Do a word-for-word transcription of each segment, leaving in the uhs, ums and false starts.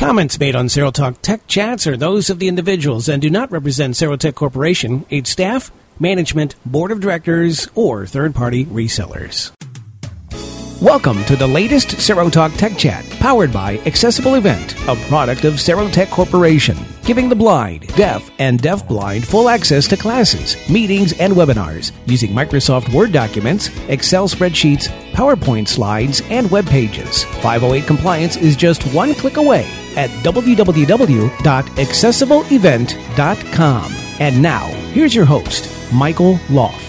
Comments made on SeroTalk Tech Chats are those of the individuals and do not represent SeroTech Corporation, its staff, management, board of directors, or third-party resellers. Welcome to the latest SeroTalk Tech Chat, powered by Accessible Event, a product of SeroTech Corporation, giving the blind, deaf, and deaf-blind full access to classes, meetings, and webinars using Microsoft Word documents, Excel spreadsheets, PowerPoint slides, and web pages. five oh eight compliance is just one click away at w w w dot accessible event dot com. And now, here's your host, Michael Loff.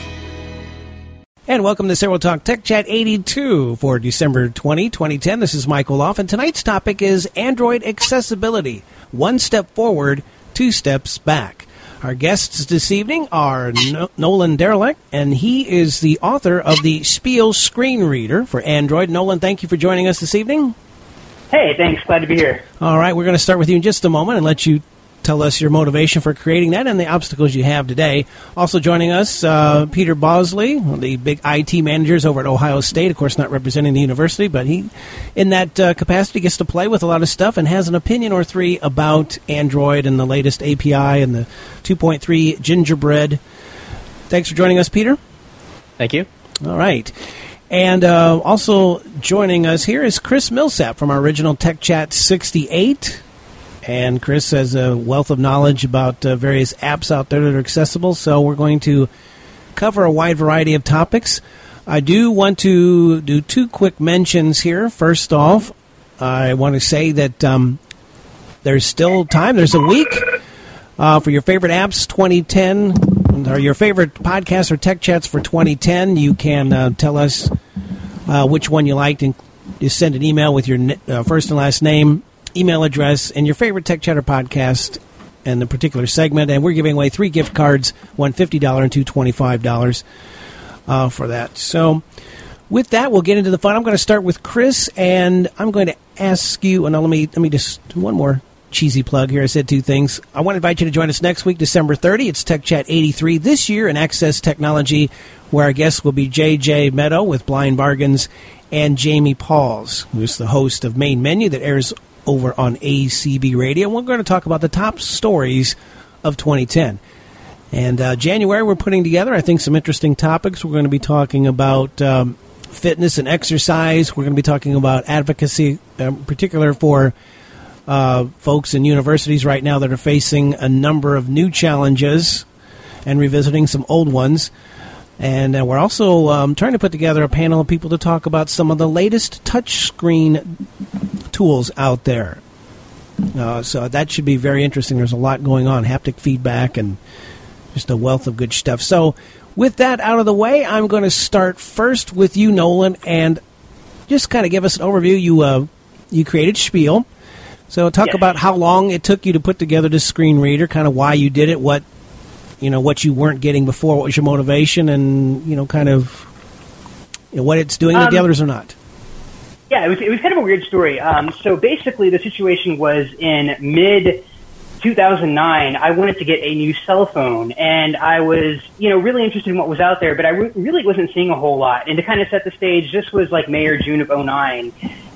And welcome to SeroTalk Tech Chat eighty-two for December twentieth, twenty ten. This is Michael Loff, and tonight's topic is Android accessibility. One step forward, two steps back. Our guests this evening are no- Nolan Derelict, and he is the author of the Spiel screen reader for Android. Nolan, thank you for joining us this evening. Hey, thanks. Glad to be here. All right, we're going to start with you in just a moment and let you tell us your motivation for creating that and the obstacles you have today. Also joining us, uh, Peter Bosley, one of the big I T managers over at Ohio State. Of course, not representing the university, but he, in that uh, capacity, gets to play with a lot of stuff and has an opinion or three about Android and the latest A P I and the two point three Gingerbread. Thanks for joining us, Peter. Thank you. All right. And uh, also joining us here is Chris Millsap from our original Tech Chat sixty-eight. And Chris has a wealth of knowledge about uh, various apps out there that are accessible, so we're going to cover a wide variety of topics. I do want to do two quick mentions here. First off, I want to say that um, there's still time. There's a week uh, for your favorite apps twenty ten, or your favorite podcasts or tech chats for twenty ten. You can uh, tell us uh, which one you liked, and you send an email with your uh, first and last name, email address, and your favorite Tech Chatter podcast and the particular segment. And we're giving away three gift cards, one fifty dollars and two twenty-five dollars uh, for that. So with that, we'll get into the fun. I'm going to start with Chris, and I'm going to ask you, and let me, let me just do one more cheesy plug here. I said two things. I want to invite you to join us next week, December thirtieth. It's Tech Chat eighty-three this year in Access Technology, where our guests will be J J Meadow with Blind Bargains and Jamie Pauls, who's the host of Main Menu that airs over on A C B Radio. We're going to talk about the top stories of twenty ten. And uh, January, we're putting together, I think, some interesting topics. We're going to be talking about um, fitness and exercise. We're going to be talking about advocacy, in particular for uh, folks in universities right now that are facing a number of new challenges and revisiting some old ones. And uh, we're also um, trying to put together a panel of people to talk about some of the latest touchscreen tools out there. Uh, so that should be very interesting. There's a lot going on, haptic feedback, and just a wealth of good stuff. So with that out of the way, I'm going to start first with you, Nolan, and just kind of give us an overview. You uh, you created Spiel. So talk yes. about how long it took you to put together this screen reader, kind of why you did it, what you know, what you weren't getting before, what was your motivation, and, you know, kind of you know, what it's doing um, that the others are not. Yeah, it was, it was kind of a weird story. Um, so basically the situation was in mid two thousand nine, I wanted to get a new cell phone, and I was, you know, really interested in what was out there, but I re- really wasn't seeing a whole lot. And to kind of set the stage, this was like May or June of oh nine,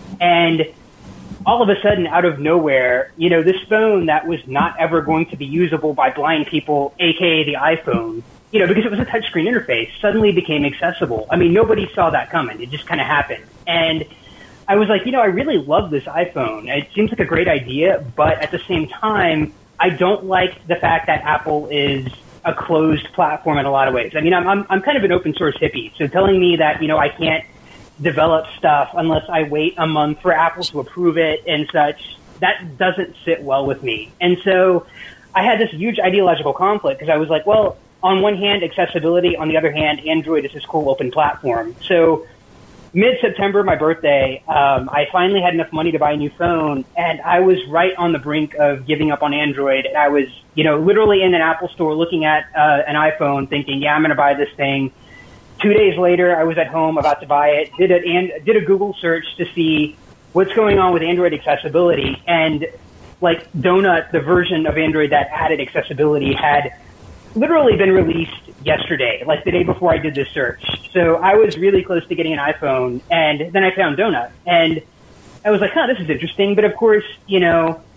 and all of a sudden, out of nowhere, you know, this phone that was not ever going to be usable by blind people, aka the iPhone, you know, because it was a touchscreen interface, suddenly became accessible. I mean, nobody saw that coming. It just kind of happened. And I was like, you know, I really love this iPhone. It seems like a great idea, but at the same time, I don't like the fact that Apple is a closed platform in a lot of ways. I mean, I'm I'm, I'm kind of an open source hippie, so telling me that, you know, I can't develop stuff unless I wait a month for Apple to approve it and such, that doesn't sit well with me. And so I had this huge ideological conflict because I was like, well, on one hand, accessibility, on the other hand, Android is this cool open platform. So mid-September, my birthday, um, I finally had enough money to buy a new phone, and I was right on the brink of giving up on Android. And I was, you know, literally in an Apple store looking at uh, an iPhone thinking, yeah, I'm going to buy this thing. Two days later, I was at home about to buy it, did, it, and did a Google search to see what's going on with Android accessibility, and like Donut, the version of Android that added accessibility, had literally been released yesterday, like the day before I did this search. So I was really close to getting an iPhone, and then I found Donut, and I was like, huh, this is interesting. But of course, you know,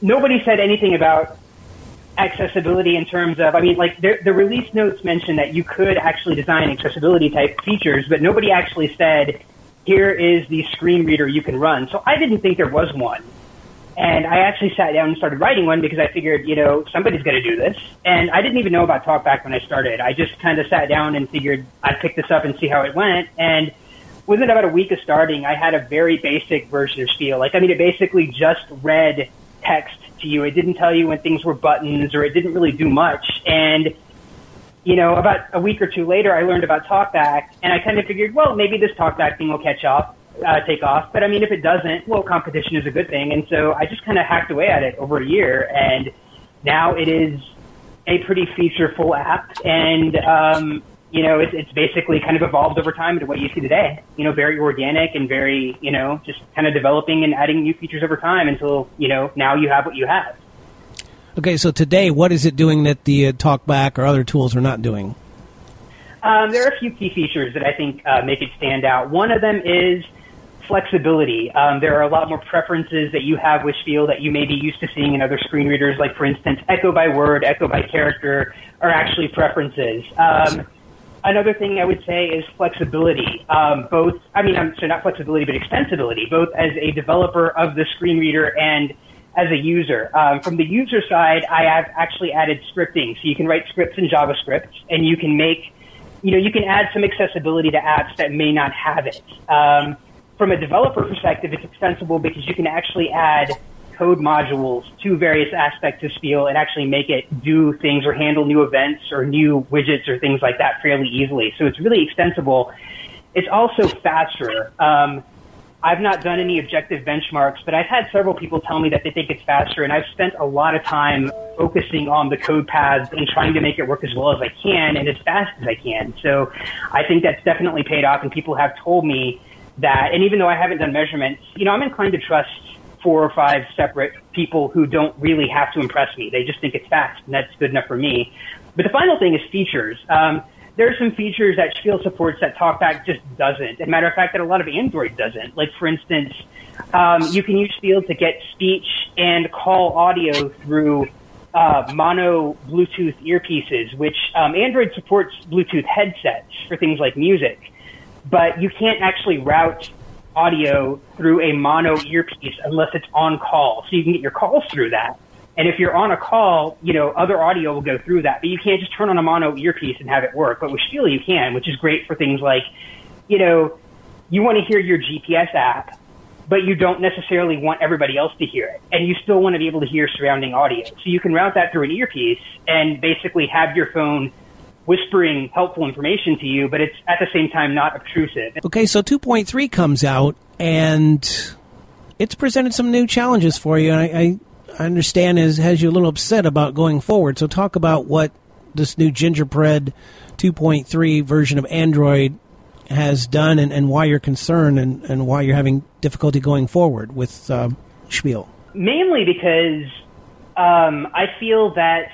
nobody said anything about accessibility in terms of, I mean, like the, the release notes mentioned that you could actually design accessibility type features, but nobody actually said, here is the screen reader you can run. So I didn't think there was one. And I actually sat down and started writing one because I figured, you know, somebody's going to do this. And I didn't even know about TalkBack when I started. I just kind of sat down and figured I'd pick this up and see how it went. And within about a week of starting, I had a very basic version of Spiel. Like, I mean, it basically just read text to you. It didn't tell you when things were buttons, or it didn't really do much. And, you know, about a week or two later, I learned about TalkBack, and I kind of figured, well, maybe this TalkBack thing will catch off, uh, take off. But I mean, if it doesn't, well, competition is a good thing. And so I just kind of hacked away at it over a year, and now it is a pretty featureful app. And, um, you know, it's, it's basically kind of evolved over time into what you see today. You know, very organic and very, you know, just kind of developing and adding new features over time until, you know, now you have what you have. Okay, so today, what is it doing that the uh, TalkBack or other tools are not doing? Um, there are a few key features that I think uh, make it stand out. One of them is flexibility. Um, there are a lot more preferences that you have with Spiel that you may be used to seeing in other screen readers, like, for instance, echo by word, echo by character are actually preferences. Um, Another thing I would say is flexibility. Um, both, I mean, I'm so not flexibility, but extensibility, both as a developer of the screen reader and as a user. Um, from the user side, I have actually added scripting. So you can write scripts in JavaScript, and you can make, you know, you can add some accessibility to apps that may not have it. Um, from a developer perspective, it's extensible because you can actually add code modules to various aspects of Spiel and actually make it do things or handle new events or new widgets or things like that fairly easily. So it's really extensible. It's also faster. Um, I've not done any objective benchmarks, but I've had several people tell me that they think it's faster, and I've spent a lot of time focusing on the code paths and trying to make it work as well as I can and as fast as I can. So I think that's definitely paid off, and people have told me that, and even though I haven't done measurements, you know, I'm inclined to trust four or five separate people who don't really have to impress me. They just think it's fast, and that's good enough for me. But the final thing is features. Um, there are some features that Spiel supports that TalkBack just doesn't. As a matter of fact, that a lot of Android doesn't. Like, for instance, um, you can use Spiel to get speech and call audio through uh, mono Bluetooth earpieces, which um, Android supports Bluetooth headsets for things like music. But you can't actually route audio through a mono earpiece unless it's on call. So you can get your calls through that. And if you're on a call, you know, other audio will go through that. But you can't just turn on a mono earpiece and have it work. But with Spiel you can, which is great for things like, you know, you want to hear your G P S app, but you don't necessarily want everybody else to hear it. And you still want to be able to hear surrounding audio. So you can route that through an earpiece and basically have your phone whispering helpful information to you, but it's at the same time not obtrusive. Okay, so two point three comes out, and it's presented some new challenges for you. I, I understand is has you a little upset about going forward. So talk about what this new Gingerbread two point three version of Android has done, and, and why you're concerned, and, and why you're having difficulty going forward with um, Spiel. Mainly because um, I feel that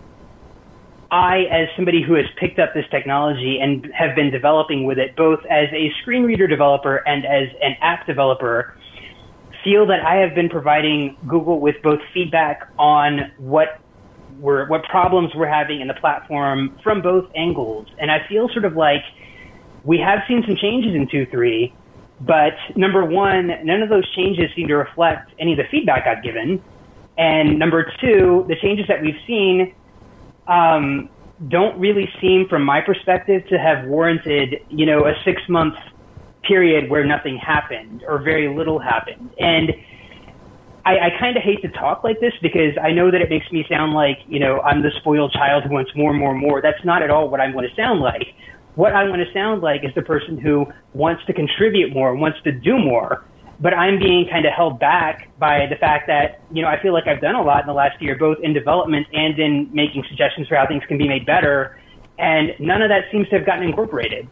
I, as somebody who has picked up this technology and have been developing with it, both as a screen reader developer and as an app developer, feel that I have been providing Google with both feedback on what we're, what problems we're having in the platform from both angles. And I feel sort of like we have seen some changes in two point three, but number one, none of those changes seem to reflect any of the feedback I've given. And number two, the changes that we've seen Um, don't really seem, from my perspective, to have warranted, you know, a six-month period where nothing happened or very little happened. And I, I kind of hate to talk like this because I know that it makes me sound like, you know, I'm the spoiled child who wants more and more and more. That's not at all what I want to sound like. What I want to sound like is the person who wants to contribute more, wants to do more. But I'm being kind of held back by the fact that, you know, I feel like I've done a lot in the last year, both in development and in making suggestions for how things can be made better. And none of that seems to have gotten incorporated.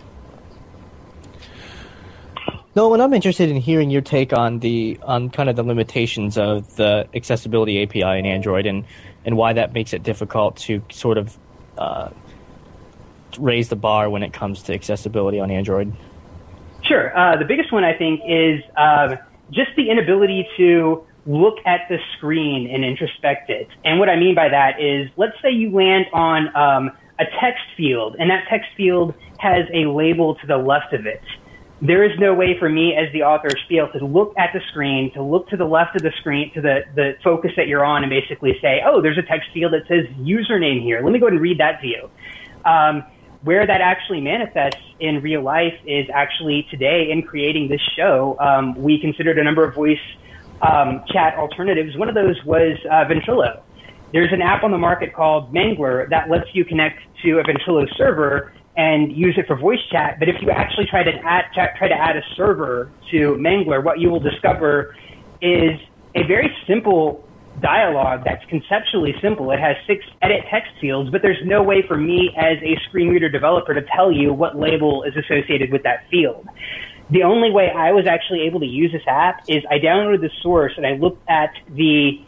No, and I'm interested in hearing your take on the on kind of the limitations of the accessibility A P I in Android, and, and why that makes it difficult to sort of uh, raise the bar when it comes to accessibility on Android. Sure. Uh, the biggest one, I think, is uh, just the inability to look at the screen and introspect it. And what I mean by that is, let's say you land on um, a text field, and that text field has a label to the left of it. There is no way for me as the author of Spiel to look at the screen, to look to the left of the screen, to the, the focus that you're on, and basically say, oh, there's a text field that says username here. Let me go ahead and read that to you. Um, where that actually manifests in real life is actually today in creating this show. Um, we considered a number of voice um, chat alternatives. One of those was uh, Ventrilo. There's an app on the market called Mangler that lets you connect to a Ventrilo server and use it for voice chat. But if you actually try to add, try to add a server to Mangler, what you will discover is a very simple dialogue that's conceptually simple. It has six edit text fields, but there's no way for me as a screen reader developer to tell you what label is associated with that field. The only way I was actually able to use this app is I downloaded the source and I looked at the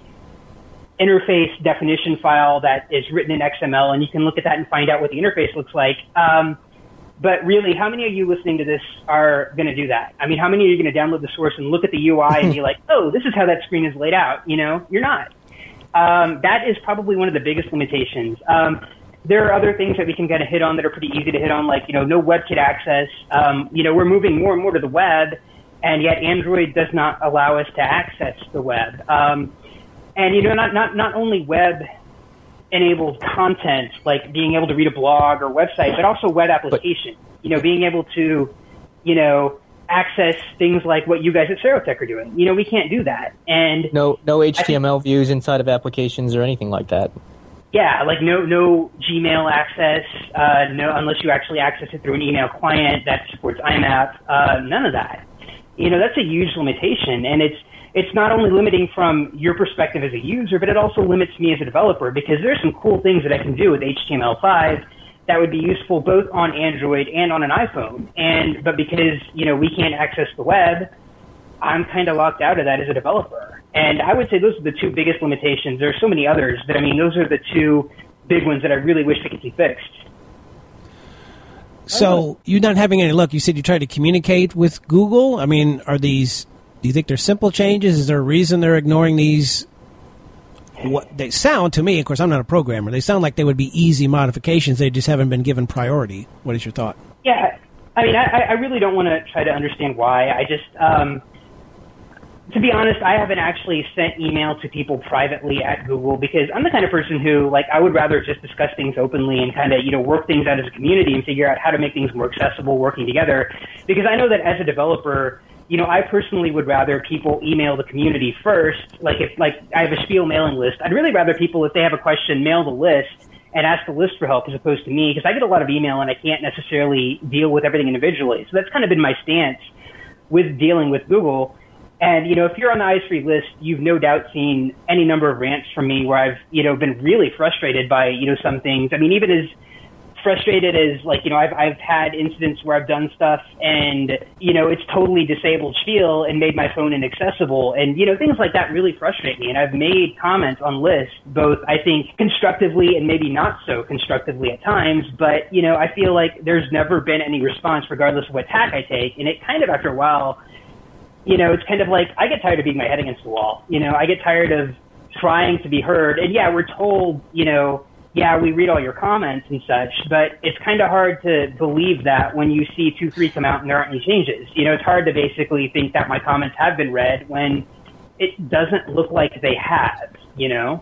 interface definition file that is written in X M L, and you can look at that and find out what the interface looks like. Um, but really, how many of you listening to this are going to do that? I mean, how many of you are going to download the source and look at the U I and be like, oh, this is how that screen is laid out? You know, you're not. Um, that is probably one of the biggest limitations. Um, there are other things that we can kind of hit on that are pretty easy to hit on, like, you know, no WebKit access. Um, you know, we're moving more and more to the web, and yet Android does not allow us to access the web. Um, And, you know, not, not, not only web-enabled content, like being able to read a blog or website, but also web application. But, you know, being able to, you know, access things like what you guys at Serotech are doing. You know, we can't do that. And no no H T M L think, views inside of applications or anything like that. Yeah, like no no Gmail access, uh, no unless you actually access it through an email client that supports I M A P. Uh, none of that. You know, that's a huge limitation, and it's It's not only limiting from your perspective as a user, but it also limits me as a developer, because there's some cool things that I can do with H T M L five that would be useful both on Android and on an iPhone. And but because, you know, we can't access the web, I'm kind of locked out of that as a developer. And I would say those are the two biggest limitations. There are so many others, but I mean, those are the two big ones that I really wish they could see fixed. So you're not having any luck. You said you tried to communicate with Google. I mean, are these... Do you think they're simple changes? Is there a reason they're ignoring these? What they sound to me, of course, I'm not a programmer. They sound like they would be easy modifications. They just haven't been given priority. What is your thought? Yeah, I mean, I, I really don't want to try to understand why. I just, um, to be honest, I haven't actually sent email to people privately at Google, because I'm the kind of person who, like, I would rather just discuss things openly and kind of, you know, work things out as a community and figure out how to make things more accessible working together. Because I know that as a developer, you know, I personally would rather people email the community first. Like if, like I have a Spiel mailing list, I'd really rather people, if they have a question, mail the list and ask the list for help as opposed to me, because I get a lot of email and I can't necessarily deal with everything individually. So that's kind of been my stance with dealing with Google. And, you know, if you're on the eyes free list, you've no doubt seen any number of rants from me where I've, you know, been really frustrated by, you know, some things. I mean, even as frustrated as, like, you know, I've I've had incidents where I've done stuff and, you know, it's totally disabled Spiel and made my phone inaccessible. And, you know, things like that really frustrate me. And I've made comments on lists, both, I think, constructively and maybe not so constructively at times. But, you know, I feel like there's never been any response regardless of what tack I take. And it kind of, after a while, you know, it's kind of like I get tired of beating my head against the wall. You know, I get tired of trying to be heard. And, yeah, we're told, you know, yeah, we read all your comments and such, but it's kind of hard to believe that when you see two three come out and there aren't any changes. You know, it's hard to basically think that my comments have been read when it doesn't look like they have, you know?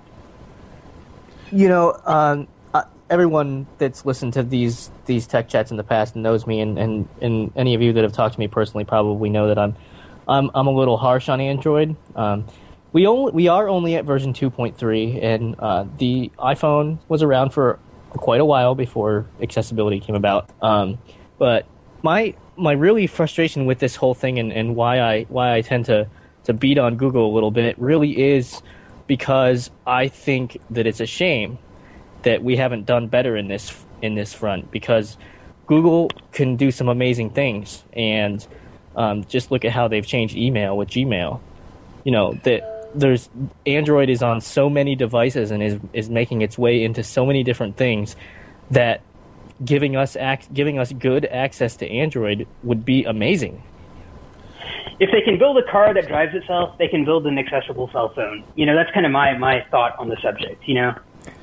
You know, um, uh, everyone that's listened to these these tech chats in the past knows me, and, and, and any of you that have talked to me personally probably know that I'm I'm, I'm a little harsh on Android. Um We only we are only at version two point three, and uh, the iPhone was around for quite a while before accessibility came about. Um, but my my really frustration with this whole thing, and, and why I why I tend to, to beat on Google a little bit, really is because I think that it's a shame that we haven't done better in this in this front. Because Google can do some amazing things, and um, just look at how they've changed email with Gmail. You know that. There's Android is on so many devices and is is making its way into so many different things that giving us ac- giving us good access to Android would be amazing. if they can build a car that drives itself, they can build an accessible cell phone. You know, that's kind of my, my thought on the subject, you know?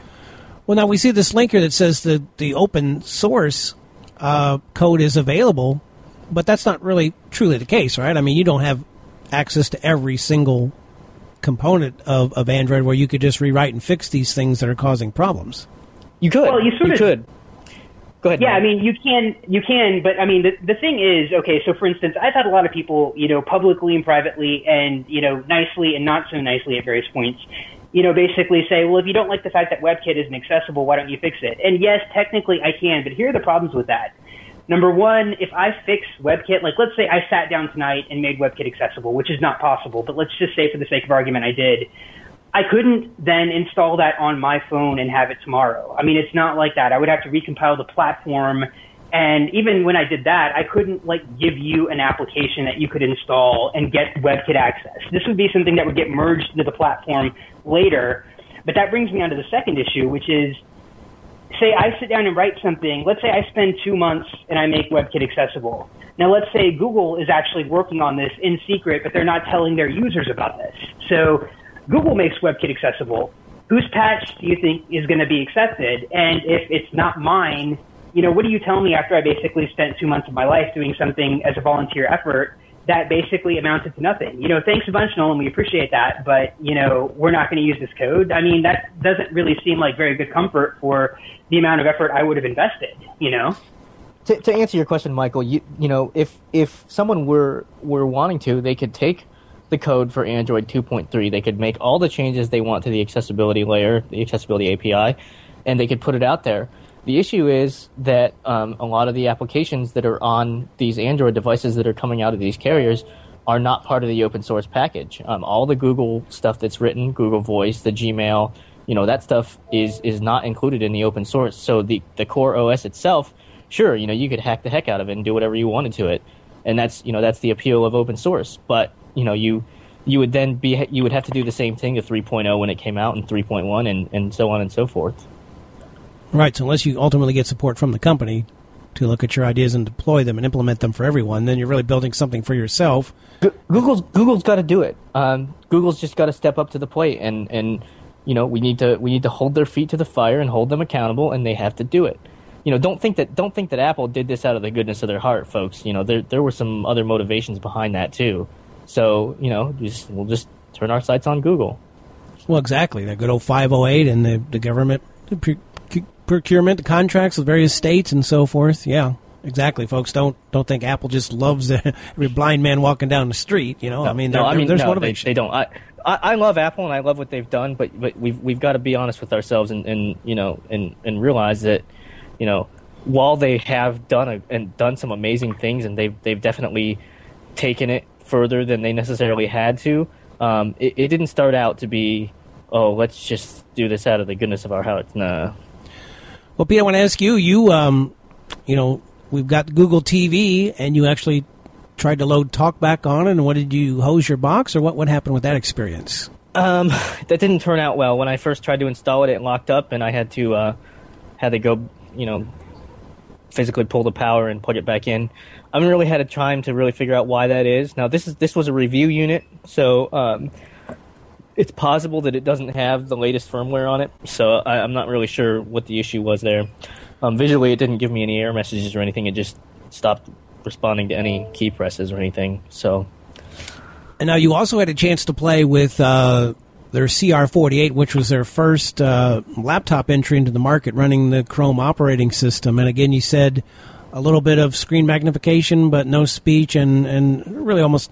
Well, now we see this link here that says that the open source uh, code is available, but that's not really truly the case, right? I mean, you don't have access to every single component of, of Android where you could just rewrite and fix these things that are causing problems. You could. Well, you sort you of could. Go ahead. Yeah, Mike. I mean, you can, you can, but I mean, the, the thing is, okay, so for instance, I've had a lot of people, you know, publicly and privately and, you know, nicely and not so nicely at various points, you know, basically say, well, if you don't like the fact that WebKit isn't accessible, why don't you fix it? And yes, technically I can, but here are the problems with that. Number one, if I fix WebKit, like let's say I sat down tonight and made WebKit accessible, which is not possible, but let's just say for the sake of argument I did, I couldn't then install that on my phone and have it tomorrow. I mean, it's not like that. I would have to recompile the platform. And even when I did that, I couldn't like give you an application that you could install and get WebKit access. This would be something that would get merged into the platform later. But that brings me on to the second issue, which is, say I sit down and write something. Let's say I spend two months and I make WebKit accessible. Now, let's say Google is actually working on this in secret, but they're not telling their users about this. So Google makes WebKit accessible. Whose patch do you think is going to be accepted? And if it's not mine, you know, what do you tell me after I basically spent two months of my life doing something as a volunteer effort that basically amounted to nothing? You know, thanks a bunch, Nolan. We appreciate that. But, you know, we're not going to use this code. I mean, that doesn't really seem like very good comfort for the amount of effort I would have invested, you know? To, to answer your question, Michael, you you know, if if someone were were wanting to, they could take the code for Android two point three. They could make all the changes they want to the accessibility layer, the accessibility A P I, and they could put it out there. The issue is that um, a lot of the applications that are on these Android devices that are coming out of these carriers are not part of the open source package. Um, all the Google stuff that's written, Google Voice, the Gmail, you know, that stuff is is not included in the open source. So the, the core O S itself, sure, you know, you could hack the heck out of it and do whatever you wanted to it. And that's, you know, that's the appeal of open source. But you know, you you would then be you would have to do the same thing to three point oh when it came out, and three point one, and, and so on and so forth. Right. So unless you ultimately get support from the company to look at your ideas and deploy them and implement them for everyone, then you're really building something for yourself. Google's Google's got to do it. Um, Google's just got to step up to the plate, and, and you know we need to we need to hold their feet to the fire and hold them accountable, and they have to do it. You know, don't think that don't think that Apple did this out of the goodness of their heart, folks. You know, there there were some other motivations behind that too. So, you know, just, we'll just turn our sights on Google. Well, exactly. That good old five oh eight and the, the government the pre- procurement, the contracts with various states and so forth. Yeah, exactly, folks. Don't don't think Apple just loves the, every blind man walking down the street. You know, no, I mean, no, I mean, there's no, motivation. They, they don't. I, I I love Apple and I love what they've done, but but we've we've got to be honest with ourselves and, and you know and, and realize that you know while they have done a, and done some amazing things and they've they've definitely taken it further than they necessarily had to. Um, it, it didn't start out to be, oh, let's just do this out of the goodness of our hearts. Nah. Well, Pete, I want to ask you. You, um, you know, we've got Google T V, and you actually tried to load TalkBack on it. And what did you hose your box, or what? What happened with that experience? Um, that didn't turn out well. When I first tried to install it, it locked up, and I had to uh, had to go, you know, physically pull the power and plug it back in. I haven't really had a time to really figure out why that is. Now, this is this was a review unit, so um, it's possible that it doesn't have the latest firmware on it. So I, I'm not really sure what the issue was there. Um, visually, it didn't give me any error messages or anything. It just stopped responding to any key presses or anything. So, and now you also had a chance to play with uh, their C R forty-eight, which was their first uh, laptop entry into the market, running the Chrome operating system. And again, you said a little bit of screen magnification, but no speech, and, and really almost,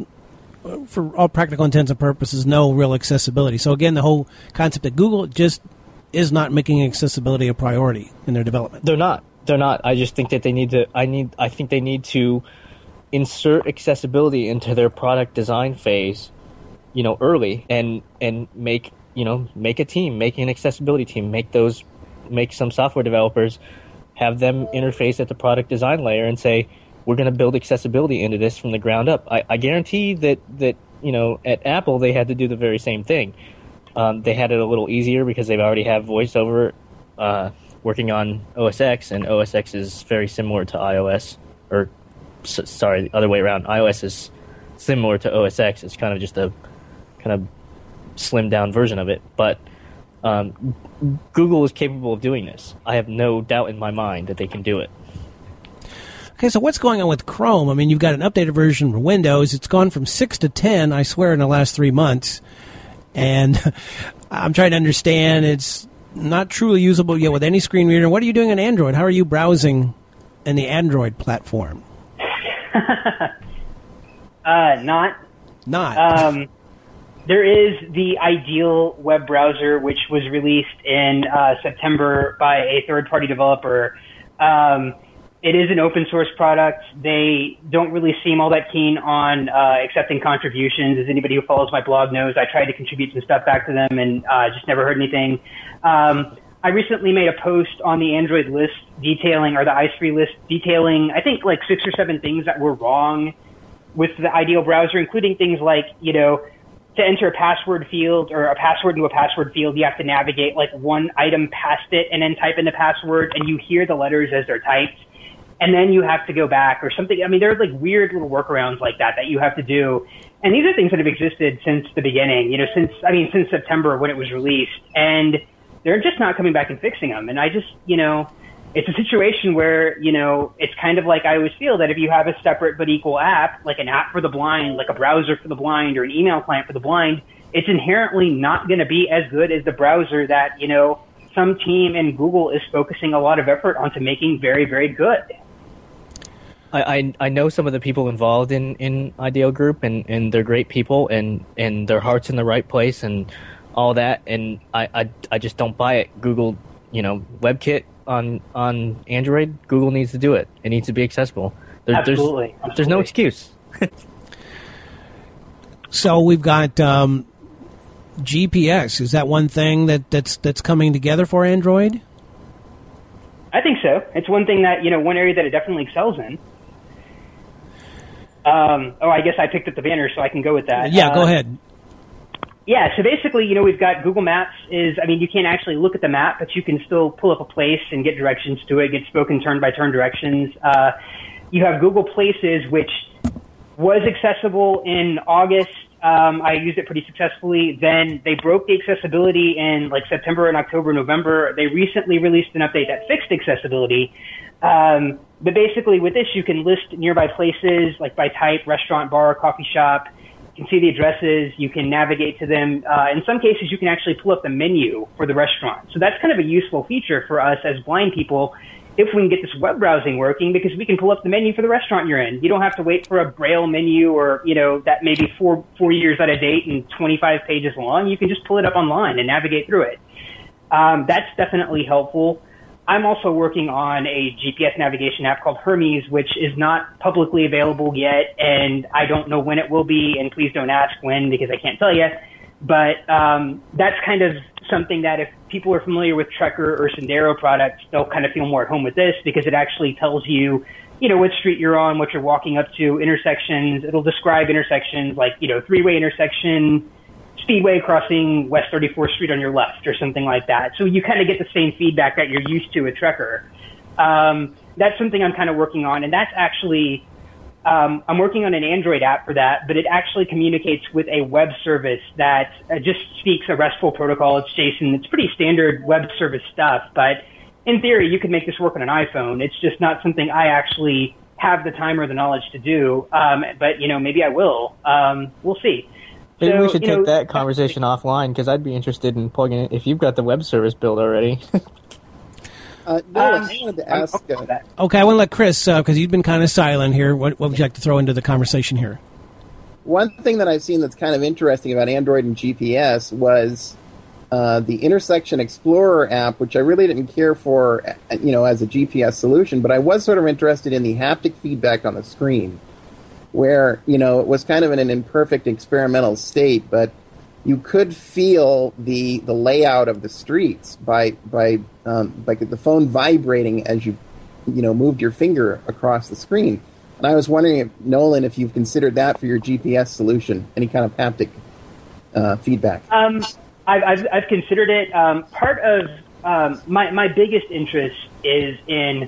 for all practical intents and purposes, no real accessibility. So again, the whole concept that Google just is not making accessibility a priority in their development. They're not. They're not. I just think that they need to. I need. I think they need to insert accessibility into their product design phase, you know, early, and and make you know make a team, make an accessibility team, make those, make some software developers, have them interface at the product design layer and say, we're going to build accessibility into this from the ground up. I, I guarantee that, that, you know, at Apple, they had to do the very same thing. Um, they had it a little easier because they already have VoiceOver uh, working on O S X, and O S X is very similar to iOS. Or, s- sorry, the other way around. iOS is similar to O S X. It's kind of just a kind of slimmed down version of it. But um, Google is capable of doing this. I have no doubt in my mind that they can do it. Okay, so what's going on with Chrome? I mean, you've got an updated version for Windows. It's gone from six to ten, I swear, in the last three months. And I'm trying to understand. It's not truly usable yet with any screen reader. What are you doing on Android? How are you browsing in the Android platform? uh, not. Not. Um, there is the Ideal web browser, which was released in uh, September by a third-party developer. Um, it is an open-source product. They don't really seem all that keen on uh, accepting contributions. As anybody who follows my blog knows, I tried to contribute some stuff back to them and uh, just never heard anything. Um, I recently made a post on the Android list detailing, or the I S three list detailing, I think like six or seven things that were wrong with the Ideal browser, including things like, you know, to enter a password field or a password into a password field, you have to navigate like one item past it and then type in the password, and you hear the letters as they're typed, and then you have to go back or something. I mean, there are like weird little workarounds like that that you have to do. And these are things that have existed since the beginning, you know, since, I mean, since September when it was released. And they're just not coming back and fixing them. And I just, you know, it's a situation where, you know, it's kind of like I always feel that if you have a separate but equal app, like an app for the blind, like a browser for the blind or an email client for the blind, it's inherently not going to be as good as the browser that, you know, some team in Google is focusing a lot of effort onto making very, very good. I, I, I know some of the people involved in, in Ideal Group, and, and they're great people, and, and their heart's in the right place and all that, and I, I, I just don't buy it. Google, you know, WebKit on on Android, Google needs to do it. It needs to be accessible. There, Absolutely. There's, Absolutely. there's no excuse. So we've got um, G P S. Is that one thing that, that's that's coming together for Android? I think so. It's one thing that, you know, one area that it definitely excels in. Um, oh, I guess I picked up the banner, so I can go with that. Yeah, uh, go ahead. Yeah, so basically, you know, we've got Google Maps is, I mean, you can't actually look at the map, but you can still pull up a place and get directions to it, get spoken turn-by-turn directions. Uh, you have Google Places, which was accessible in August. Um, I used it pretty successfully. Then they broke the accessibility in like September and October, November. They recently released an update that fixed accessibility. Um, but basically with this, you can list nearby places, like by type, restaurant, bar, coffee shop. You can see the addresses. You can navigate to them. Uh, in some cases, you can actually pull up the menu for the restaurant. So that's kind of a useful feature for us as blind people if we can get this web browsing working, because we can pull up the menu for the restaurant you're in. You don't have to wait for a Braille menu or, you know, that may be four, four years out of date and twenty-five pages long. You can just pull it up online and navigate through it. Um, that's definitely helpful. I'm also working on a G P S navigation app called Hermes, which is not publicly available yet, and I don't know when it will be, and please don't ask when because I can't tell you. But um, that's kind of something that if people are familiar with Trekker or Sendero products, they'll kind of feel more at home with this because it actually tells you, you know, what street you're on, what you're walking up to, intersections. It'll describe intersections like, you know, three-way intersection, Speedway crossing West thirty-fourth Street on your left or something like that. So you kind of get the same feedback that you're used to with Trekker. Um, that's something I'm kind of working on, and that's actually um, I'm working on an Android app for that, but it actually communicates with a web service that uh, just speaks a RESTful protocol. It's JSON. It's pretty standard web service stuff, but in theory, you could make this work on an iPhone. It's just not something I actually have the time or the knowledge to do, um, but, you know, maybe I will. Um, we'll see. Maybe So, we should you take know, that conversation offline, because I'd be interested in plugging it if you've got the web service built already. uh, no, Um, I wanted to ask. Uh, Okay, I want to let Chris, because uh, you've been kind of silent here. What, what would you like to throw into the conversation here? one thing that I've seen that's kind of interesting about Android and G P S was uh, the Intersection Explorer app, which I really didn't care for, you know, as a G P S solution, but I was sort of interested in the haptic feedback on the screen, where, you know, it was kind of in an imperfect experimental state, but you could feel the the layout of the streets by by um, like the phone vibrating as you you know moved your finger across the screen. And I was wondering, if, Nolan, if you've considered that for your G P S solution, any kind of haptic uh, feedback. Um, I've, I've, I've considered it. Um, part of um, my my biggest interest is in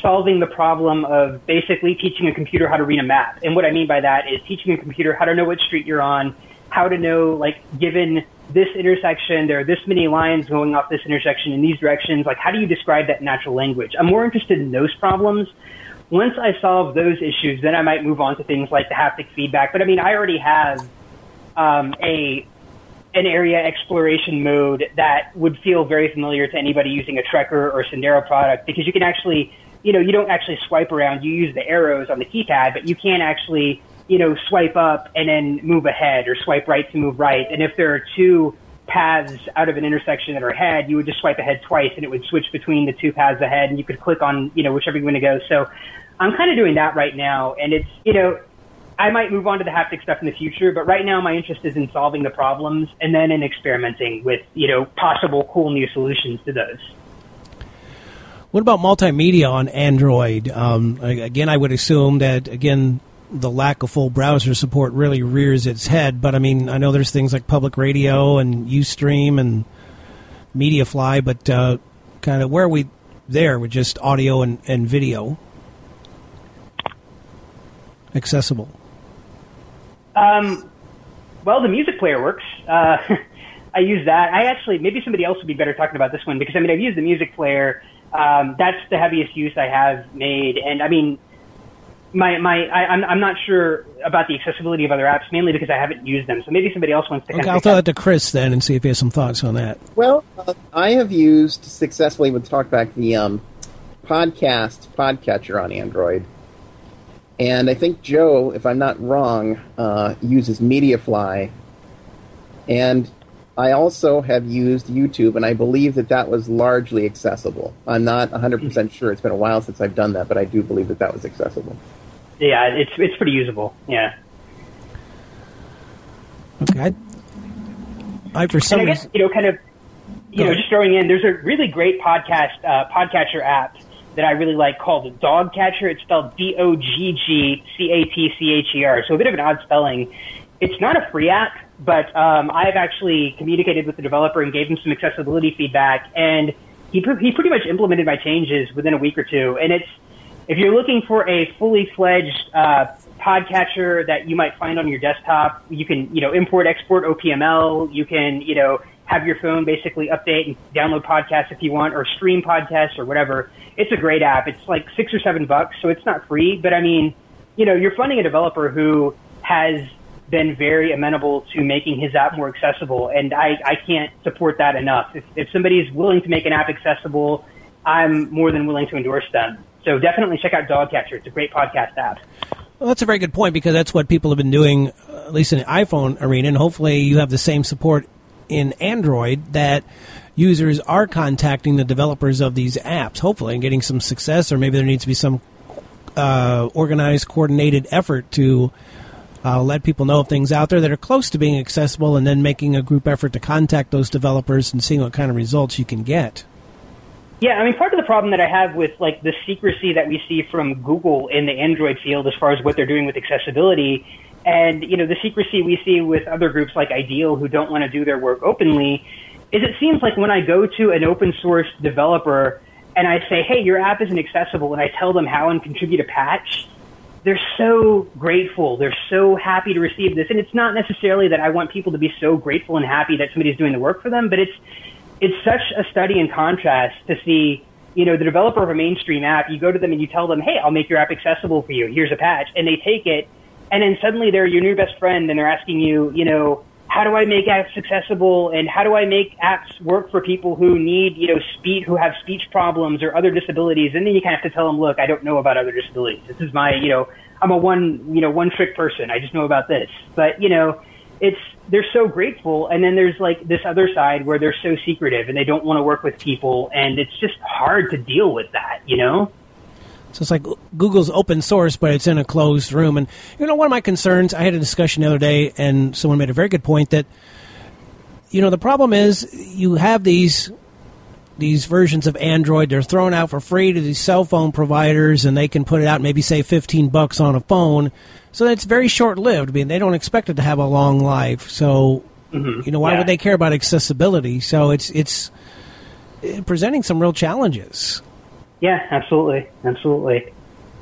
solving the problem of basically teaching a computer how to read a map. And what I mean by that is teaching a computer how to know what street you're on, how to know, like, given this intersection, there are this many lines going off this intersection in these directions. Like, how do you describe that in natural language? I'm more interested in those problems. Once I solve those issues, then I might move on to things like the haptic feedback. But I mean, I already have um, a an area exploration mode that would feel very familiar to anybody using a Trekker or Sendero product, because you can actually, you know, you don't actually swipe around. You use the arrows on the keypad, but you can't actually, you know, swipe up and then move ahead, or swipe right to move right. And if there are two paths out of an intersection that are ahead, you would just swipe ahead twice and it would switch between the two paths ahead, and you could click on, you know, whichever you want to go. So I'm kind of doing that right now, and it's, you know, I might move on to the haptic stuff in the future, but right now my interest is in solving the problems and then in experimenting with, you know, possible cool new solutions to those. What about multimedia on Android? Um, again, I would assume that, again, the lack of full browser support really rears its head, but I mean, I know there's things like Public Radio and Ustream and MediaFly, but uh, kind of where are we there with just audio and, and video accessible? Um, well, the music player works. Uh, I use that. I actually, maybe somebody else would be better talking about this one, because I mean, I've used the music player. Um, that's the heaviest use I have made. And I mean, my, my, I, I'm, I'm not sure about the accessibility of other apps, mainly because I haven't used them. So maybe somebody else wants to. Okay, kind I'll of throw that to Chris then and see if he has some thoughts on that. Well, uh, I have used successfully with TalkBack the um, podcast podcatcher on Android. And I think Joe, if I'm not wrong, uh, uses MediaFly. And I also have used YouTube, and I believe that that was largely accessible. I'm not one hundred percent sure. It's been a while since I've done that, but I do believe that that was accessible. Yeah, it's it's pretty usable. Yeah. Okay. I, I for some and I guess, reason, you know, kind of, you know, just throwing in, there's a really great podcast uh, podcatcher app that I really like called Dogcatcher. It's spelled D O G G C A T C H E R. So a bit of an odd spelling. It's not a free app, but um, I've actually communicated with the developer and gave him some accessibility feedback, and he he pretty much implemented my changes within a week or two. And it's, if you're looking for a fully fledged uh, podcatcher that you might find on your desktop, you can, you know, import, export O P M L. You can, you know, have your phone basically update and download podcasts if you want, or stream podcasts or whatever. It's a great app. It's like six or seven bucks, so it's not free. But I mean, you know, you're funding a developer who has been very amenable to making his app more accessible, and I, I can't support that enough. If, if somebody's willing to make an app accessible, I'm more than willing to endorse them. So definitely check out Dogcatcher. It's a great podcast app. Well, that's a very good point, because that's what people have been doing, uh, at least in the iPhone arena, and hopefully you have the same support in Android, that users are contacting the developers of these apps, hopefully, and getting some success, or maybe there needs to be some uh, organized, coordinated effort to uh, let people know of things out there that are close to being accessible, and then making a group effort to contact those developers and seeing what kind of results you can get. Yeah, I mean, part of the problem that I have with, like, the secrecy that we see from Google in the Android field as far as what they're doing with accessibility, and, you know, the secrecy we see with other groups like Ideal who don't want to do their work openly, is it seems like when I go to an open source developer and I say, hey, your app isn't accessible, and I tell them how and contribute a patch, they're so grateful. They're so happy to receive this. And it's not necessarily that I want people to be so grateful and happy that somebody's doing the work for them, but it's it's such a study in contrast to see, you know, the developer of a mainstream app, you go to them and you tell them, hey, I'll make your app accessible for you. Here's a patch. And they take it, and then suddenly they're your new best friend, and they're asking you, you know, how do I make apps accessible, and how do I make apps work for people who need, you know, speech, who have speech problems or other disabilities? And then you kind of have to tell them, look, I don't know about other disabilities. This is my, you know, I'm a one, you know, one trick person. I just know about this. But, you know, it's, they're so grateful. And then there's like this other side where they're so secretive and they don't want to work with people. And it's just hard to deal with that, you know? So it's like Google's open source, but it's in a closed room. And, you know, one of my concerns, I had a discussion the other day, and someone made a very good point that, you know, the problem is you have these these versions of Android, they're thrown out for free to these cell phone providers, and they can put it out, maybe say fifteen bucks on a phone. So it's very short-lived. I mean, they don't expect it to have a long life. So, mm-hmm. you know, why yeah. would they care about accessibility? So it's it's presenting some real challenges. Yeah, absolutely, absolutely.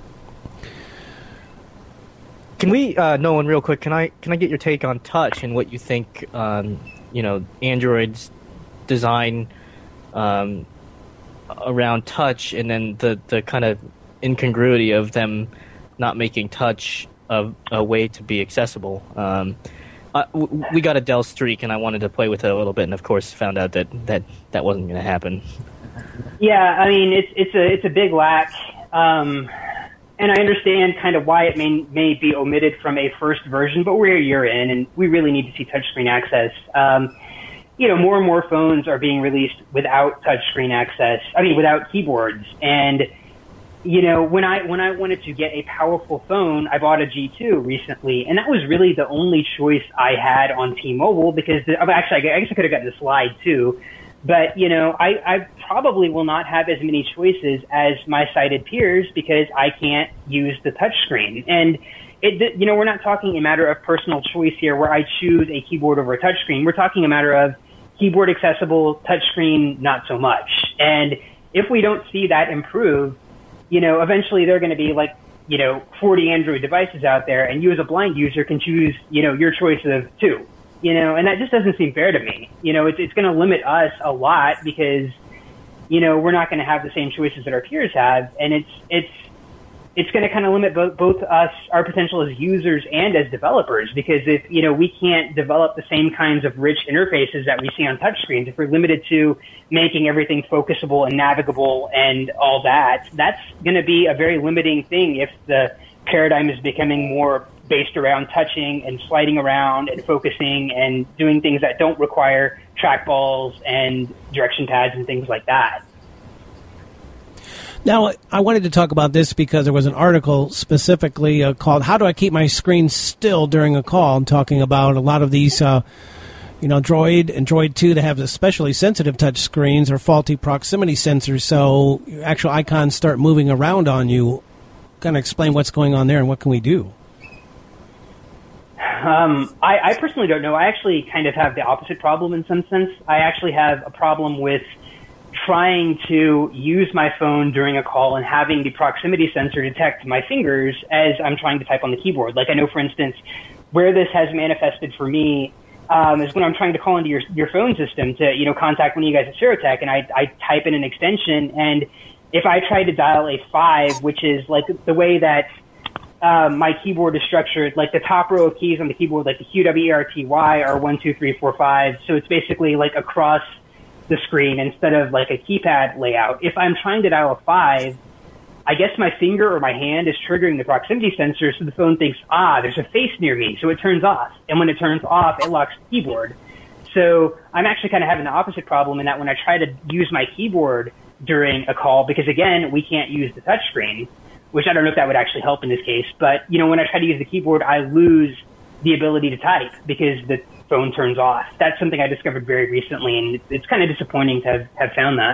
Can we, uh, Nolan, real quick? Can I can I get your take on touch and what you think? Um, you know, Android's design um, around touch, and then the the kind of incongruity of them not making touch a, a way to be accessible. Um, uh, w- we got a Dell Streak, and I wanted to play with it a little bit, and of course found out that that, that wasn't going to happen. Yeah, I mean it's it's a it's a big lack. Um, And I understand kind of why it may may be omitted from a first version, but we're a year in, and we really need to see touchscreen access. Um, you know, more and more phones are being released without touchscreen access. I mean, without keyboards. And you know, when I when I wanted to get a powerful phone, I bought a G two recently, and that was really the only choice I had on T-Mobile because the, actually, I guess I could have gotten the Slide too. But, you know, I, I probably will not have as many choices as my sighted peers because I can't use the touchscreen. And, it, you know, we're not talking a matter of personal choice here where I choose a keyboard over a touchscreen. We're talking a matter of keyboard accessible, touchscreen not so much. And if we don't see that improve, you know, eventually there are going to be like, you know, forty Android devices out there, and you as a blind user can choose, you know, your choice of two. You know, and that just doesn't seem fair to me. You know, it's it's going to limit us a lot because, you know, we're not going to have the same choices that our peers have, and it's it's it's going to kind of limit both both us, our potential as users and as developers. Because if you know we can't develop the same kinds of rich interfaces that we see on touchscreens, if we're limited to making everything focusable and navigable and all that, that's going to be a very limiting thing if the paradigm is becoming more based around touching and sliding around and focusing and doing things that don't require trackballs and direction pads and things like that. Now, I wanted to talk about this because there was an article specifically uh, called "How Do I Keep My Screen Still During a Call?" and talking about a lot of these, uh, you know, Droid and Droid two that have especially sensitive touch screens or faulty proximity sensors, so your actual icons start moving around on you. Kind of explain what's going on there and what can we do? Um, I, I personally don't know. I actually kind of have the opposite problem in some sense. I actually have a problem with trying to use my phone during a call and having the proximity sensor detect my fingers as I'm trying to type on the keyboard. Like I know, for instance, where this has manifested for me um, is when I'm trying to call into your your phone system to, you know, contact one of you guys at Serotech, and I, I type in an extension, and if I try to dial a five, which is like the way that Um, my keyboard is structured, like the top row of keys on the keyboard, like the Q, W, E, R, T, Y are one, two, three, four, five. So it's basically like across the screen instead of like a keypad layout. If I'm trying to dial a five, I guess my finger or my hand is triggering the proximity sensor, so the phone thinks, ah, there's a face near me, so it turns off. And when it turns off, it locks the keyboard. So I'm actually kind of having the opposite problem in that when I try to use my keyboard during a call, because again, we can't use the touchscreen, which I don't know if that would actually help in this case. But, you know, when I try to use the keyboard, I lose the ability to type because the phone turns off. That's something I discovered very recently, and it's kind of disappointing to have, have found that.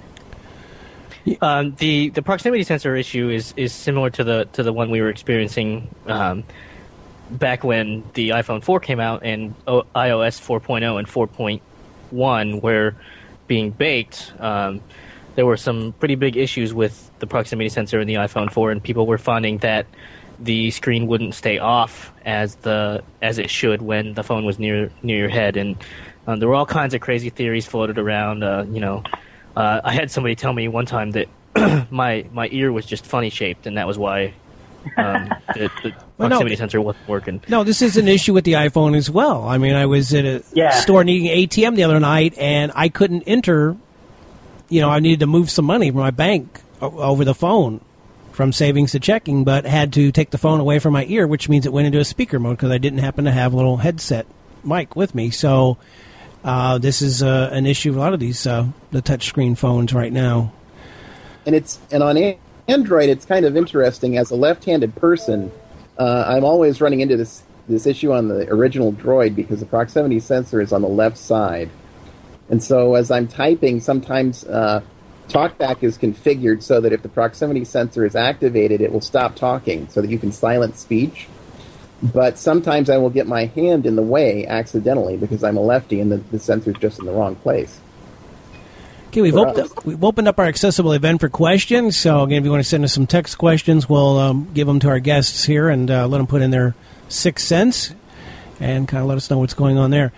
Um, the the proximity sensor issue is, is similar to the to the one we were experiencing um, back when the iPhone four came out and o- iOS four point oh and four point one were being baked. Um, there were some pretty big issues with the proximity sensor in the iPhone four, and people were finding that the screen wouldn't stay off as the as it should when the phone was near near your head, and um, there were all kinds of crazy theories floated around. Uh, you know, uh, I had somebody tell me one time that my my ear was just funny shaped, and that was why um, the, the well, proximity no, sensor wasn't working. No, this is an issue with the iPhone as well. I mean, I was at a yeah. store needing an A T M the other night, and I couldn't enter. You know, I needed to move some money from my bank over the phone from savings to checking, but had to take the phone away from my ear, which means it went into a speaker mode because I didn't happen to have a little headset mic with me. So uh, this is uh, an issue of a lot of these uh, the touchscreen phones right now. And it's and on Android, it's kind of interesting. As a left-handed person, uh, I'm always running into this this issue on the original Droid because the proximity sensor is on the left side. And so as I'm typing, sometimes uh, TalkBack is configured so that if the proximity sensor is activated, it will stop talking so that you can silence speech. But sometimes I will get my hand in the way accidentally because I'm a lefty and the, the sensor's just in the wrong place. Okay, we've opened, up, we've opened up our accessible event for questions. So, again, if you want to send us some text questions, we'll um, give them to our guests here and uh, let them put in their six cents and kind of let us know what's going on there.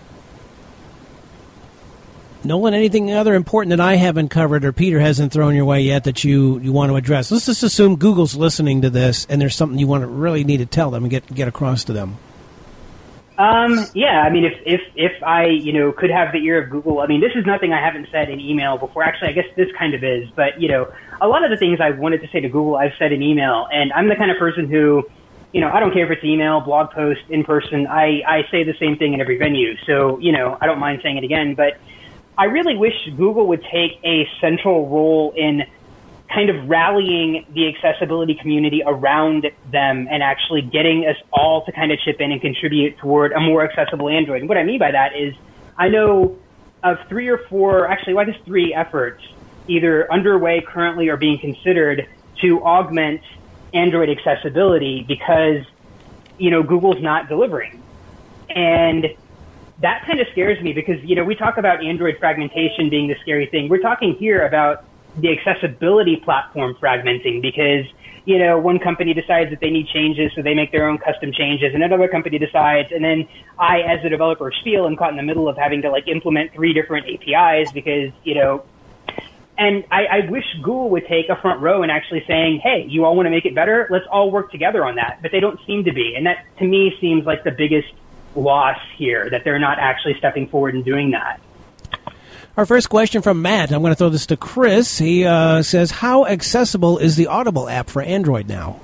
Nolan, anything other important that I haven't covered or Peter hasn't thrown your way yet that you, you want to address? Let's just assume Google's listening to this and there's something you want to really need to tell them and get get across to them. Um, yeah, I mean, if, if, if I, you know, could have the ear of Google, I mean, this is nothing I haven't said in email before. Actually, I guess this kind of is. But, you know, a lot of the things I've wanted to say to Google, I've said in email. And I'm the kind of person who, you know, I don't care if it's email, blog post, in person. I, I say the same thing in every venue. So, you know, I don't mind saying it again. But I really wish Google would take a central role in kind of rallying the accessibility community around them and actually getting us all to kind of chip in and contribute toward a more accessible Android. And what I mean by that is I know of three or four, actually, well, I guess three efforts either underway currently or being considered to augment Android accessibility because, you know, Google's not delivering. And that kind of scares me because, you know, we talk about Android fragmentation being the scary thing. We're talking here about the accessibility platform fragmenting because, you know, one company decides that they need changes, so they make their own custom changes, and another company decides, and then I, as a developer, feel I'm caught in the middle of having to, like, implement three different A P Is because, you know, and I, I wish Google would take a front row and actually saying, hey, you all want to make it better? Let's all work together on that. But they don't seem to be. And that, to me, seems like the biggest loss here, that they're not actually stepping forward and doing that. Our first question from Matt. I'm going to throw this to Chris. He uh, says, how accessible is the Audible app for Android now?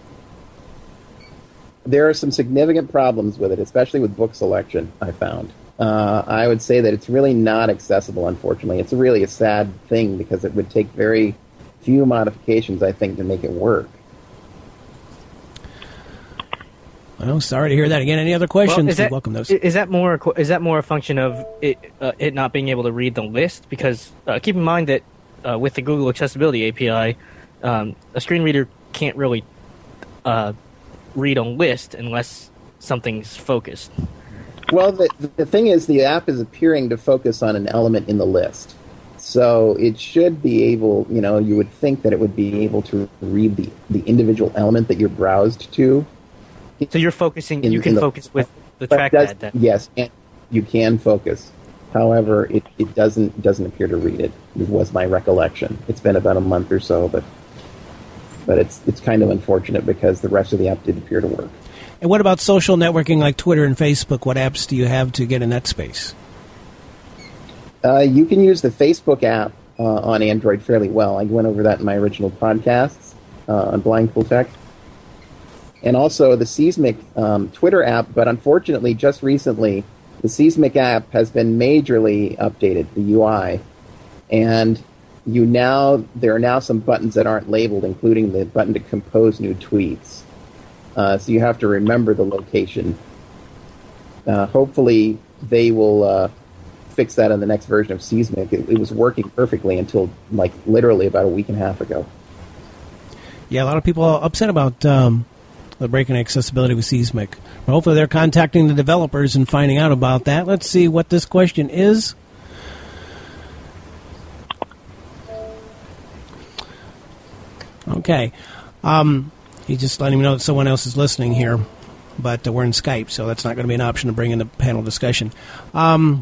There are some significant problems with it, especially with book selection, I found. Uh, I would say that it's really not accessible, unfortunately. It's really a sad thing because it would take very few modifications, I think, to make it work. Well, sorry to hear that again. Any other questions? Well, is that, welcome those. Is that more? Is that more a function of it, uh, it not being able to read the list? Because uh, keep in mind that uh, with the Google Accessibility A P I, um, a screen reader can't really uh, read a list unless something's focused. Well, the, the thing is, the app is appearing to focus on an element in the list. So it should be able, you know, you would think that it would be able to read the, the individual element that you're browsed to. So you're focusing, in, you can the, focus with the trackpad trackpad then? Yes, you can focus. However, it, it doesn't doesn't appear to read it. It was my recollection. It's been about a month or so, but but it's it's kind of unfortunate because the rest of the app did appear to work. And what about social networking like Twitter and Facebook? What apps do you have to get in that space? Uh, you can use the Facebook app uh, on Android fairly well. I went over that in my original podcasts uh, on Blind Cool Tech. And also the Seismic um, Twitter app, but unfortunately, just recently, the Seismic app has been majorly updated, the U I, and you now there are now some buttons that aren't labeled, including the button to compose new tweets. Uh, so you have to remember the location. Uh, hopefully, they will uh, fix that in the next version of Seismic. It, it was working perfectly until, like, literally about a week and a half ago. Yeah, a lot of people are upset about Um the breaking accessibility with Seismic. But hopefully they're contacting the developers and finding out about that. Let's see what this question is. Okay. Um, he's just letting me know that someone else is listening here, but uh, we're in Skype, so that's not going to be an option to bring in the panel discussion. Um,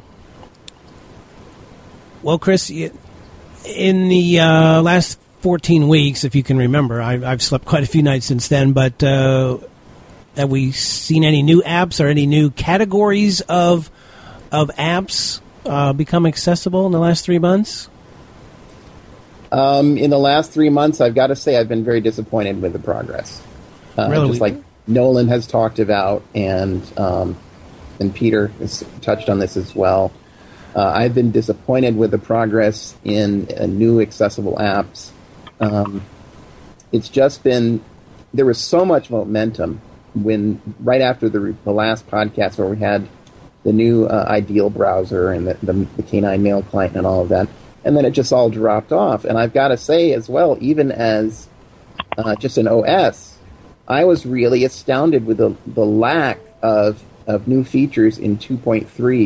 well, Chris, in the uh, last fourteen weeks, if you can remember. I've, I've slept quite a few nights since then, but uh, have we seen any new apps or any new categories of of apps uh, become accessible in the last three months? Um, in the last three months, I've got to say I've been very disappointed with the progress. Uh, really? Just like Nolan has talked about, and um, and Peter has touched on this as well. Uh, I've been disappointed with the progress in uh, new accessible apps. Um, it's just been, there was so much momentum when, right after the, the last podcast where we had the new uh, Ideal browser and the, the, the K nine Mail client and all of that, and then it just all dropped off. And I've got to say as well, even as uh, just an O S, I was really astounded with the, the lack of, of new features in two point three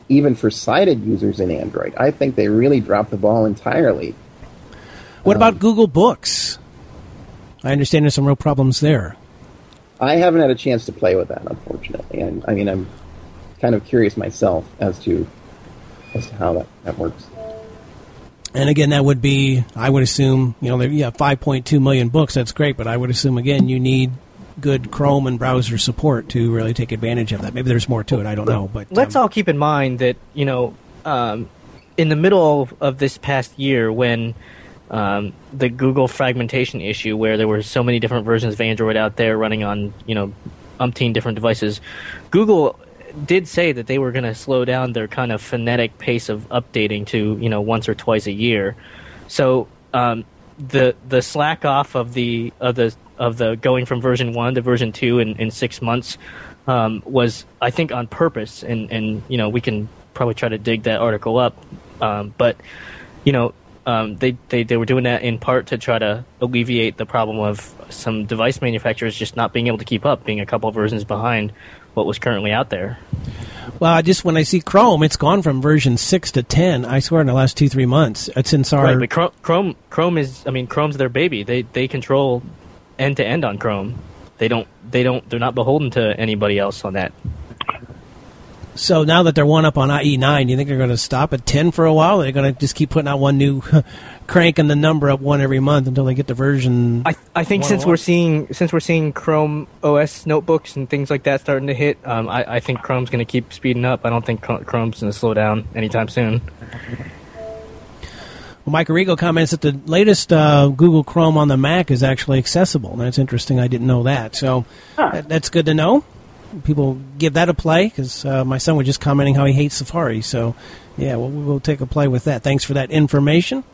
even for sighted users in Android. I think they really dropped the ball entirely. What um, about Google Books? I understand there's some real problems there. I haven't had a chance to play with that, unfortunately. I, I mean, I'm kind of curious myself as to as to how that, that works. And again, that would be, I would assume, you know, there, yeah, five point two million books, that's great, but I would assume, again, you need good Chrome and browser support to really take advantage of that. Maybe there's more to it, I don't know. But let's um, all keep in mind that, you know, um, in the middle of this past year when um, the Google fragmentation issue, where there were so many different versions of Android out there running on, you know, umpteen different devices, Google did say that they were going to slow down their kind of frenetic pace of updating to, you know, once or twice a year. So um, the the slack off of the of the of the going from version one to version two in, in six months um, was, I think, on purpose. And, and you know, we can probably try to dig that article up. Um, but you know, um, they, they they were doing that in part to try to alleviate the problem of some device manufacturers just not being able to keep up, being a couple of versions behind what was currently out there. Well, I just, when I see Chrome, it's gone from version six to ten, I swear, in the last two, three months. It's since our... Right, but Chrome, Chrome, Chrome is, I mean, Chrome's their baby. They they control end to end on Chrome. They don't, they don't, they're not beholden to anybody else on that. So now that they're one up on I E nine, do you think they're going to stop at ten for a while? Or are they going to just keep putting out one new, cranking the number up one every month until they get to version? I I think since we're seeing since we're seeing Chrome O S notebooks and things like that starting to hit, um, I I think Chrome's going to keep speeding up. I don't think Chrome's going to slow down anytime soon. Well, Mike Arrigo comments that the latest uh, Google Chrome on the Mac is actually accessible. That's interesting. I didn't know that. So huh. that, that's good to know. People give that a play, because uh, my son was just commenting how he hates Safari. So, yeah, we'll, we'll take a play with that. Thanks for that information.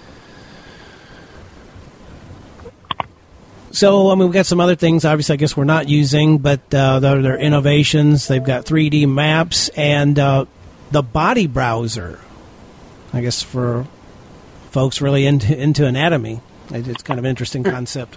So, I mean, we've got some other things, obviously, I guess we're not using, but uh, they're, they're innovations. They've got three D maps and uh, the body browser, I guess, for folks really into, into anatomy. It's kind of an interesting concept.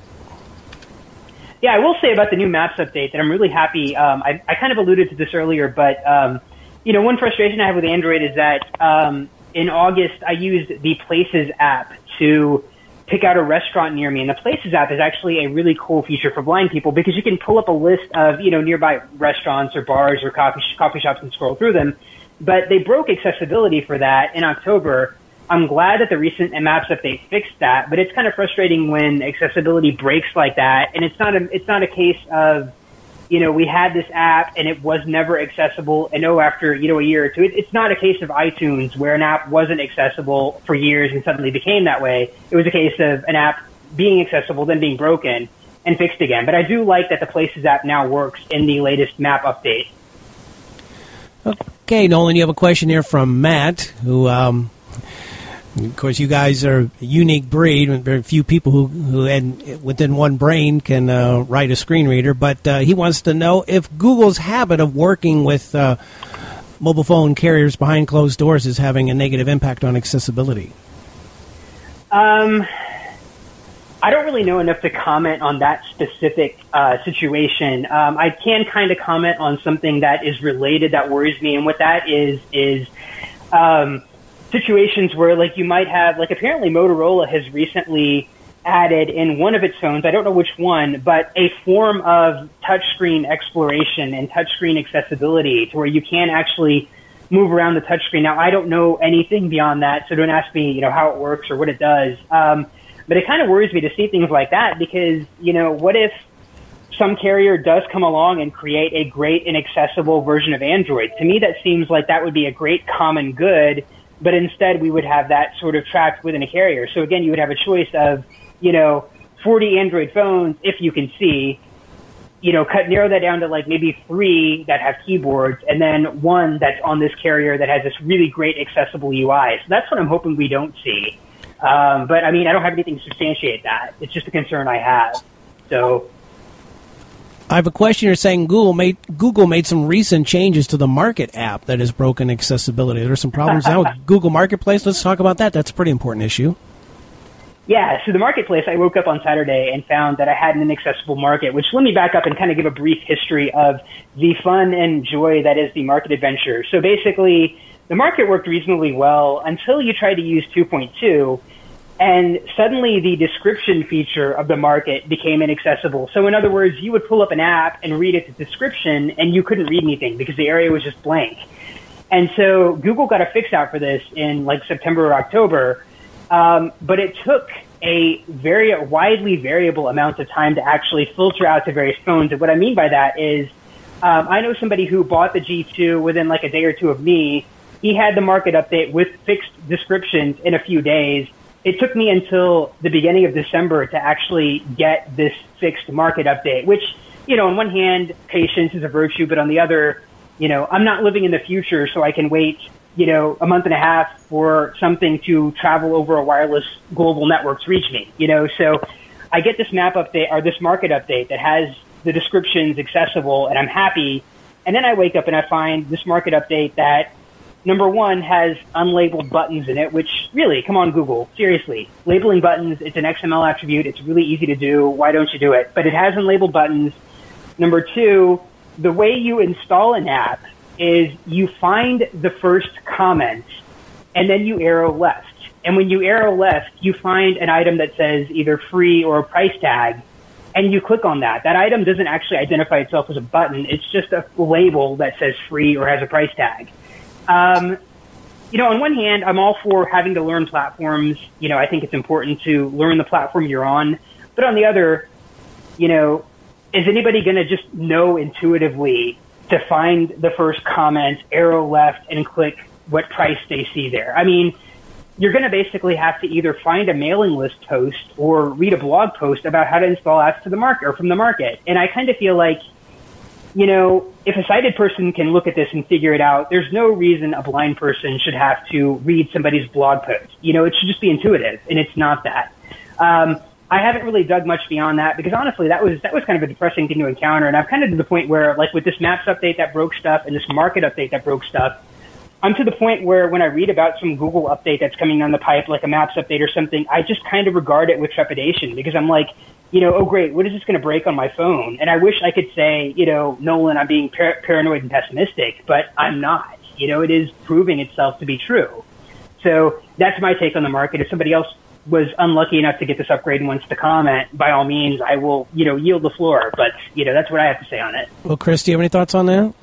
Yeah, I will say about the new Maps update that I'm really happy. Um, I, I kind of alluded to this earlier, but um, you know, one frustration I have with Android is that um, in August I used the Places app to pick out a restaurant near me, and the Places app is actually a really cool feature for blind people because you can pull up a list of, you know, nearby restaurants or bars or coffee coffee shops and scroll through them. But they broke accessibility for that in October. I'm glad that the recent Maps update fixed that, but it's kind of frustrating when accessibility breaks like that. And it's not a, it's not a case of, you know, we had this app and it was never accessible. And oh, after, you know, a year or two, it, it's not a case of iTunes where an app wasn't accessible for years and suddenly became that way. It was a case of an app being accessible, then being broken and fixed again. But I do like that the Places app now works in the latest Map update. Okay, Nolan, you have a question here from Matt, who, um, of course, you guys are a unique breed. Very few people who, who had, within one brain can uh, write a screen reader. But uh, he wants to know if Google's habit of working with uh, mobile phone carriers behind closed doors is having a negative impact on accessibility. Um, I don't really know enough to comment on that specific uh, situation. Um, I can kind of comment on something that is related that worries me, and what that is is um, situations where, like, you might have, like, apparently Motorola has recently added in one of its phones, I don't know which one, but a form of touchscreen exploration and touchscreen accessibility to where you can actually move around the touchscreen. Now, I don't know anything beyond that, so don't ask me, you know, how it works or what it does. Um, but it kind of worries me to see things like that because, you know, what if some carrier does come along and create a great and accessible version of Android? To me, that seems like that would be a great common good, but instead we would have that sort of trapped within a carrier. So again, you would have a choice of, you know, forty Android phones, if you can see, you know, cut, narrow that down to like maybe three that have keyboards and then one that's on this carrier that has this really great accessible U I. So that's what I'm hoping we don't see. Um, but I mean, I don't have anything to substantiate that. It's just a concern I have. So I have a question here saying Google made Google made some recent changes to the Market app that has broken accessibility. There's some problems now with Google Marketplace. Let's talk about that. That's a pretty important issue. Yeah, so the marketplace, I woke up on Saturday and found that I had an inaccessible market, which let me back up and kind of give a brief history of the fun and joy that is the market adventure. So basically, the market worked reasonably well until you tried to use two point two, and suddenly the description feature of the market became inaccessible. So in other words, you would pull up an app and read its description, and you couldn't read anything because the area was just blank. And so Google got a fix out for this in like September or October. Um, but it took a very widely variable amount of time to actually filter out to various phones. And what I mean by that is, um, I know somebody who bought the G two within like a day or two of me. He had the market update with fixed descriptions in a few days. It took me until the beginning of December to actually get this fixed market update, which, you know, on one hand, patience is a virtue, but on the other, you know, I'm not living in the future, so I can wait, you know, a month and a half for something to travel over a wireless global network to reach me, you know. So I get this map update or this market update that has the descriptions accessible, and I'm happy. And then I wake up and I find this market update that, number one, has unlabeled buttons in it, which really, come on, Google, seriously. Labeling buttons, it's an X M L attribute. It's really easy to do. Why don't you do it? But it has unlabeled buttons. Number two, the way you install an app is you find the first comment and then you arrow left. And when you arrow left, you find an item that says either free or a price tag, and you click on that. That item doesn't actually identify itself as a button. It's just a label that says free or has a price tag. Um, you know, on one hand, I'm all for having to learn platforms. You know, I think it's important to learn the platform you're on. But on the other, you know, is anybody going to just know intuitively to find the first comment, arrow left, and click what price they see there? I mean, you're going to basically have to either find a mailing list post or read a blog post about how to install apps to the market or from the market. And I kind of feel like, you know, if a sighted person can look at this and figure it out, there's no reason a blind person should have to read somebody's blog post. You know, it should just be intuitive, and it's not that. Um, I haven't really dug much beyond that because honestly, that was that was kind of a depressing thing to encounter. And I'm kind of to the point where, like with this Maps update that broke stuff and this market update that broke stuff, I'm to the point where when I read about some Google update that's coming down the pipe, like a Maps update or something, I just kind of regard it with trepidation because I'm like, you know, oh great, what is this going to break on my phone? And I wish I could say, you know, Nolan, I'm being par- paranoid and pessimistic, but I'm not. You know, it is proving itself to be true. So that's my take on the market. If somebody else was unlucky enough to get this upgrade and wants to comment, by all means, I will, you know, yield the floor. But, you know, that's what I have to say on it. Well, Chris, do you have any thoughts on that?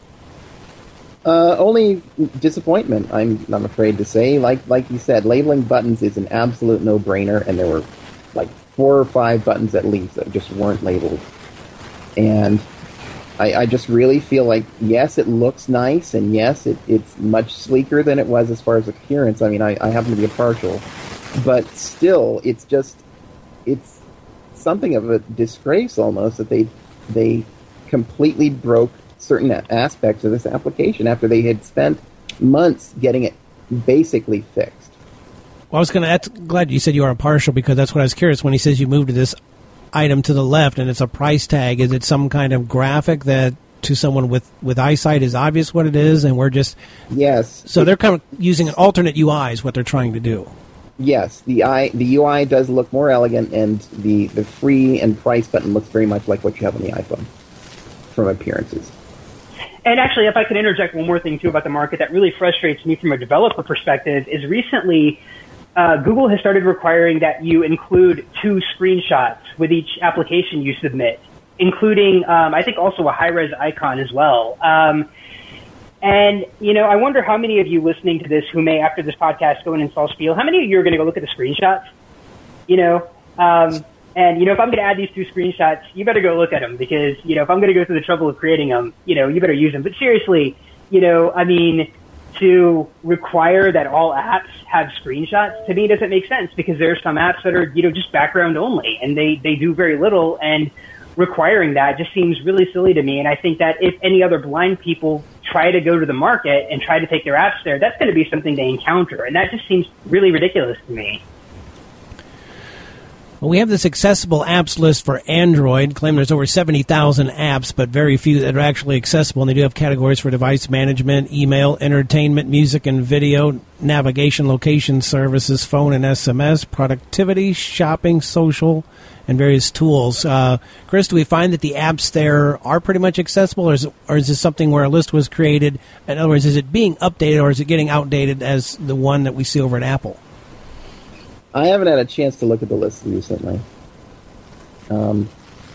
Uh, only disappointment, I'm I'm afraid to say. Like like you said, labeling buttons is an absolute no-brainer, and there were like four or five buttons at least that just weren't labeled. And I, I just really feel like, yes, it looks nice, and yes, it, it's much sleeker than it was as far as appearance. I mean, I, I happen to be a partial. But still, it's just, it's something of a disgrace almost that they they completely broke certain aspects of this application after they had spent months getting it basically fixed. Well, I was going to, glad you said you are impartial because that's what I was curious when he says you moved to this item to the left and it's a price tag. Is it some kind of graphic that to someone with, with eyesight is obvious what it is and we're just... Yes. So they're kind of using an alternate U I is what they're trying to do. Yes, the I, the U I does look more elegant, and the, the free and price button looks very much like what you have on the iPhone from appearances. And actually, if I could interject one more thing, too, about the market that really frustrates me from a developer perspective is recently uh, Google has started requiring that you include two screenshots with each application you submit, including, um, I think, also a high-res icon as well. Um, And, you know, I wonder how many of you listening to this who may, after this podcast, go and install Spiel, how many of you are going to go look at the screenshots? You know, um, and, you know, if I'm going to add these two screenshots, you better go look at them because, you know, if I'm going to go through the trouble of creating them, you know, you better use them. But seriously, you know, I mean, to require that all apps have screenshots, to me, doesn't make sense because there are some apps that are, you know, just background only and they, they do very little. And requiring that just seems really silly to me. And I think that if any other blind people try to go to the market and try to take their apps there, that's going to be something they encounter. And that just seems really ridiculous to me. Well, we have this accessible apps list for Android. Claim there's over seventy thousand apps, but very few that are actually accessible. And they do have categories for device management, email, entertainment, music and video, navigation, location services, phone and S M S, productivity, shopping, social, and various tools. Uh, Chris, do we find that the apps there are pretty much accessible, or is, it, or is this something where a list was created? In other words, is it being updated, or is it getting outdated as the one that we see over at Apple? I haven't had a chance to look at the list recently. Um,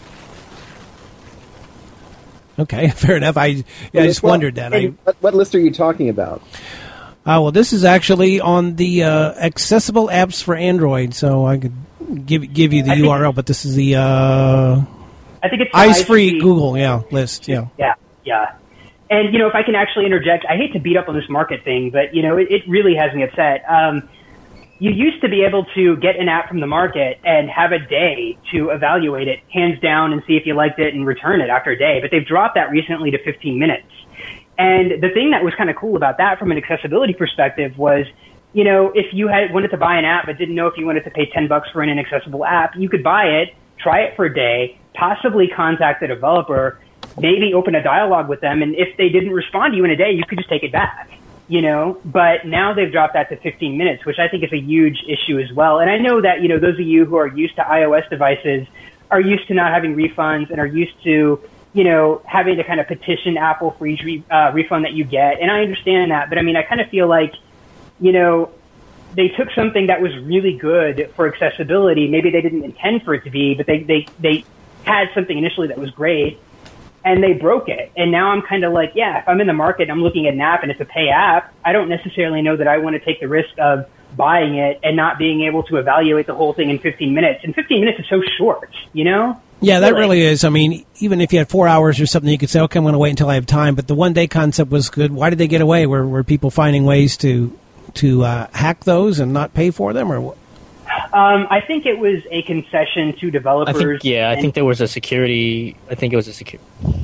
okay, fair enough. I, yeah, I just well, wondered that. I, what, what list are you talking about? Uh, well, this is actually on the uh, accessible apps for Android, so I could give give you the I U R L, but this is the uh, I think it's the Eyes Free I C Google yeah list. Yeah, yeah, yeah. And you know, if I can actually interject, I hate to beat up on this market thing, but you know, it, it really has me upset. Um, You used to be able to get an app from the market and have a day to evaluate it, hands down, and see if you liked it and return it after a day. But they've dropped that recently to fifteen minutes. And the thing that was kind of cool about that from an accessibility perspective was, you know, if you had wanted to buy an app but didn't know if you wanted to pay ten bucks for an inaccessible app, you could buy it, try it for a day, possibly contact the developer, maybe open a dialogue with them, and if they didn't respond to you in a day, you could just take it back. You know, but now they've dropped that to fifteen minutes, which I think is a huge issue as well. And I know that, you know, those of you who are used to iOS devices are used to not having refunds and are used to, you know, having to kind of petition Apple for each re- uh, refund that you get. And I understand that. But I mean, I kind of feel like, you know, they took something that was really good for accessibility. Maybe they didn't intend for it to be, but they, they, they had something initially that was great. And they broke it. And now I'm kind of like, yeah, if I'm in the market and I'm looking at an app and it's a pay app, I don't necessarily know that I want to take the risk of buying it and not being able to evaluate the whole thing in fifteen minutes. And fifteen minutes is so short, you know? Yeah, that really is. I mean, even if you had four hours or something, you could say, okay, I'm going to wait until I have time. But the one-day concept was good. Why did they get away? Were, were people finding ways to to uh, hack those and not pay for them? Or what? Um, I think it was a concession to developers. I think, yeah, I think there was a security. I think it was a security.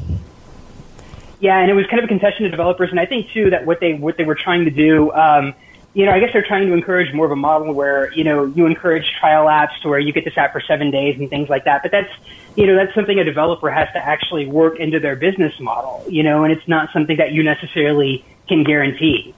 Yeah, and it was kind of a concession to developers, and I think too that what they what they were trying to do, um, you know, I guess they're trying to encourage more of a model where, you know, you encourage trial apps to where you get this app for seven days and things like that. But that's, you know, that's something a developer has to actually work into their business model, you know, and it's not something that you necessarily can guarantee.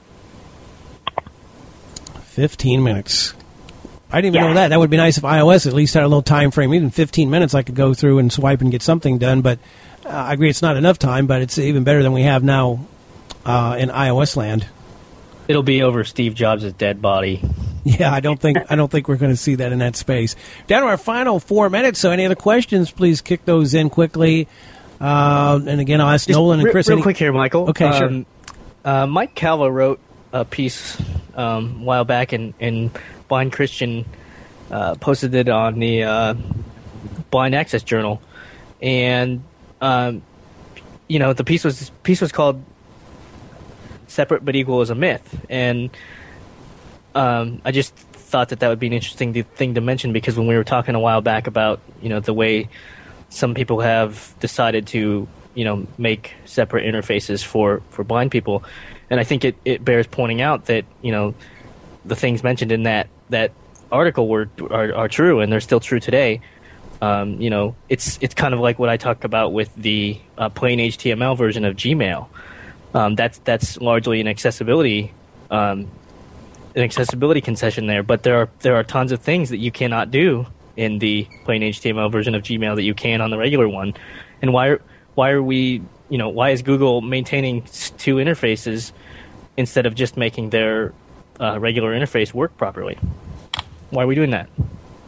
Fifteen minutes. I didn't even Yeah. know that. That would be nice if iOS at least had a little time frame. Even fifteen minutes, I could go through and swipe and get something done. But uh, I agree, it's not enough time. But it's even better than we have now uh, in iOS land. It'll be over Steve Jobs' dead body. Yeah, I don't think I don't think we're going to see that in that space. Down to our final four minutes. So, any other questions? Please kick those in quickly. Uh, and again, I'll ask Just Nolan and re- Chris. Real any- quick here, Michael. Okay, sure. Um, uh, Mike Calva wrote a piece um, a while back, and, and Blind Christian uh, posted it on the uh, Blind Access Journal. And um, you know, the piece was piece was called "Separate but Equal is a Myth," and um, I just thought that that would be an interesting th- thing to mention, because when we were talking a while back about, you know, the way some people have decided to, you know, make separate interfaces for, for blind people, and I think it, it bears pointing out that, you know, the things mentioned in that, that article were are, are true, and they're still true today. Um, you know, it's it's kind of like what I talk about with the uh, plain H T M L version of Gmail. Um, that's that's largely an accessibility um, an accessibility concession there, but there are there are tons of things that you cannot do in the plain H T M L version of Gmail that you can on the regular one. And why are, why are we, you know, why is Google maintaining two interfaces instead of just making their uh, regular interface work properly? Why are we doing that?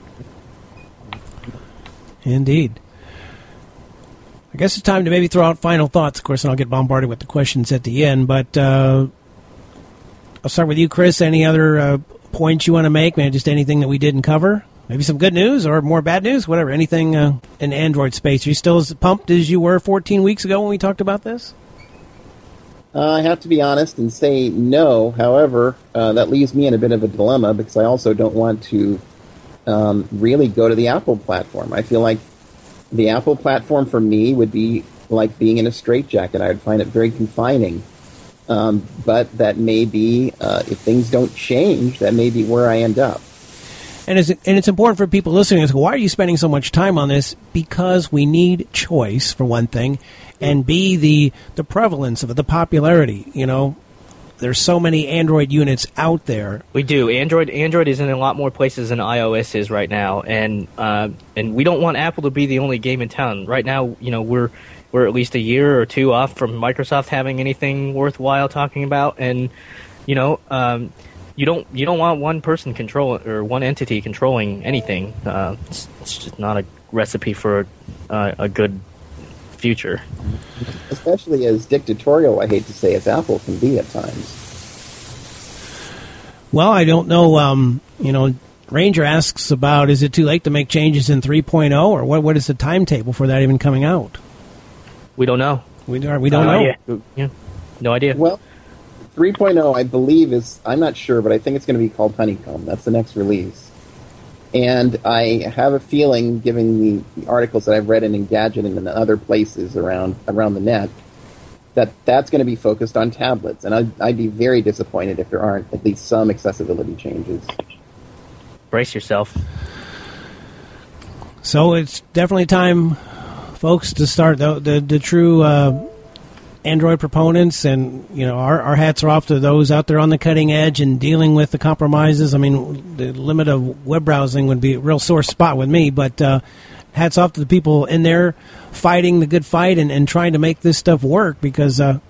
Indeed. I guess it's time to maybe throw out final thoughts, of course, and I'll get bombarded with the questions at the end. But uh, I'll start with you, Chris. Any other uh, points you want to make? Maybe just anything that we didn't cover? Maybe some good news or more bad news, whatever. Anything uh, in Android space. Are you still as pumped as you were fourteen weeks ago when we talked about this? Uh, I have to be honest and say no. However, uh, that leaves me in a bit of a dilemma, because I also don't want to um, really go to the Apple platform. I feel like the Apple platform for me would be like being in a straitjacket. I would find it very confining. Um, but that may be, uh, if things don't change, that may be where I end up. And it's, and it's important for people listening to go, why are you spending so much time on this? Because we need choice, for one thing, and B, the, the prevalence of it, the popularity. You know, there's so many Android units out there. We do. Android Android is in a lot more places than iOS is right now, and uh, and we don't want Apple to be the only game in town. Right now, you know, we're we're at least a year or two off from Microsoft having anything worthwhile talking about, and you know. Um, You don't you don't want one person control or one entity controlling anything. Uh, it's, it's just not a recipe for uh, a good future. Especially as dictatorial, I hate to say, as Apple can be at times. Well, I don't know. Um, you know, Ranger asks about, is it too late to make changes in three point oh, or what? What is the timetable for that even coming out? We don't know. We don't. We don't Uh, know. yeah. Yeah, no idea. Well, three point oh, I believe, is, I'm not sure, but I think it's going to be called Honeycomb. That's the next release. And I have a feeling, given the, the articles that I've read in Engadget and in other places around around the net, that that's going to be focused on tablets. And I'd, I'd be very disappointed if there aren't at least some accessibility changes. Brace yourself. So it's definitely time, folks, to start the the, the true uh, Android proponents, and you know, our, our hats are off to those out there on the cutting edge and dealing with the compromises. I mean, the limit of web browsing would be a real sore spot with me, but uh, hats off to the people in there fighting the good fight and, and trying to make this stuff work, because uh,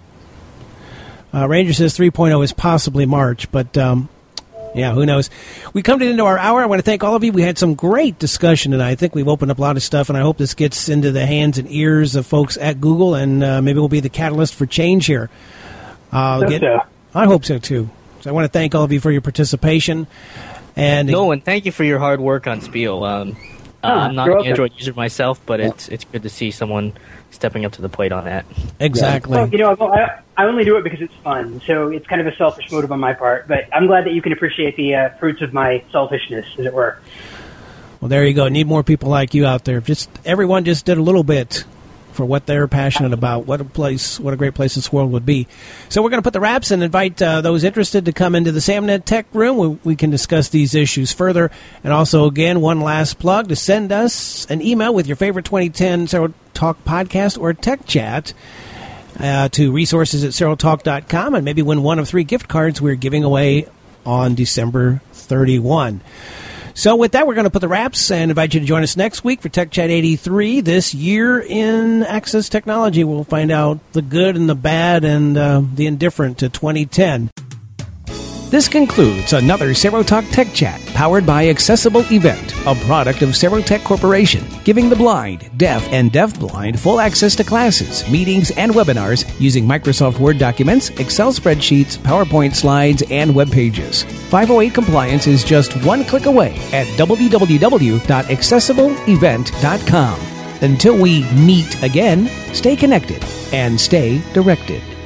uh, Ranger says three point oh is possibly March, but um, yeah, who knows? We come to the end of our hour. I want to thank all of you. We had some great discussion tonight. I think we've opened up a lot of stuff, and I hope this gets into the hands and ears of folks at Google, and uh, maybe we'll be the catalyst for change here. Uh, Hope get, so. I hope so, too. So I want to thank all of you for your participation. And Nolan, thank you for your hard work on Spiel. Um, uh, I'm not you're an welcome. Android user myself, but it's it's good to see someone stepping up to the plate on that. Exactly. Well, you know, I, I only do it because it's fun, so it's kind of a selfish motive on my part. But I'm glad that you can appreciate the uh, fruits of my selfishness, as it were. Well, there you go. Need more people like you out there. Just everyone just did a little bit for what they're passionate about. What a place, what a great place this world would be. So we're going to put the wraps and invite uh, those interested to come into the SamNet Tech Room. We, we can discuss these issues further. And also, again, one last plug to send us an email with your favorite twenty ten Cero Talk podcast or Tech Chat uh, to resources at Cero Talk dot com, and maybe win one of three gift cards we're giving away on December thirty-first. So with that, we're going to put the wraps and invite you to join us next week for Tech Chat eighty-three. This year in access technology, we'll find out the good and the bad and uh, the indifferent to twenty ten. This concludes another Cerotalk Tech Chat, powered by Accessible Event, a product of Cerotech Corporation, giving the blind, deaf, and deafblind full access to classes, meetings, and webinars using Microsoft Word documents, Excel spreadsheets, PowerPoint slides, and web pages. five oh eight compliance is just one click away at w w w dot accessible event dot com. Until we meet again, stay connected and stay directed.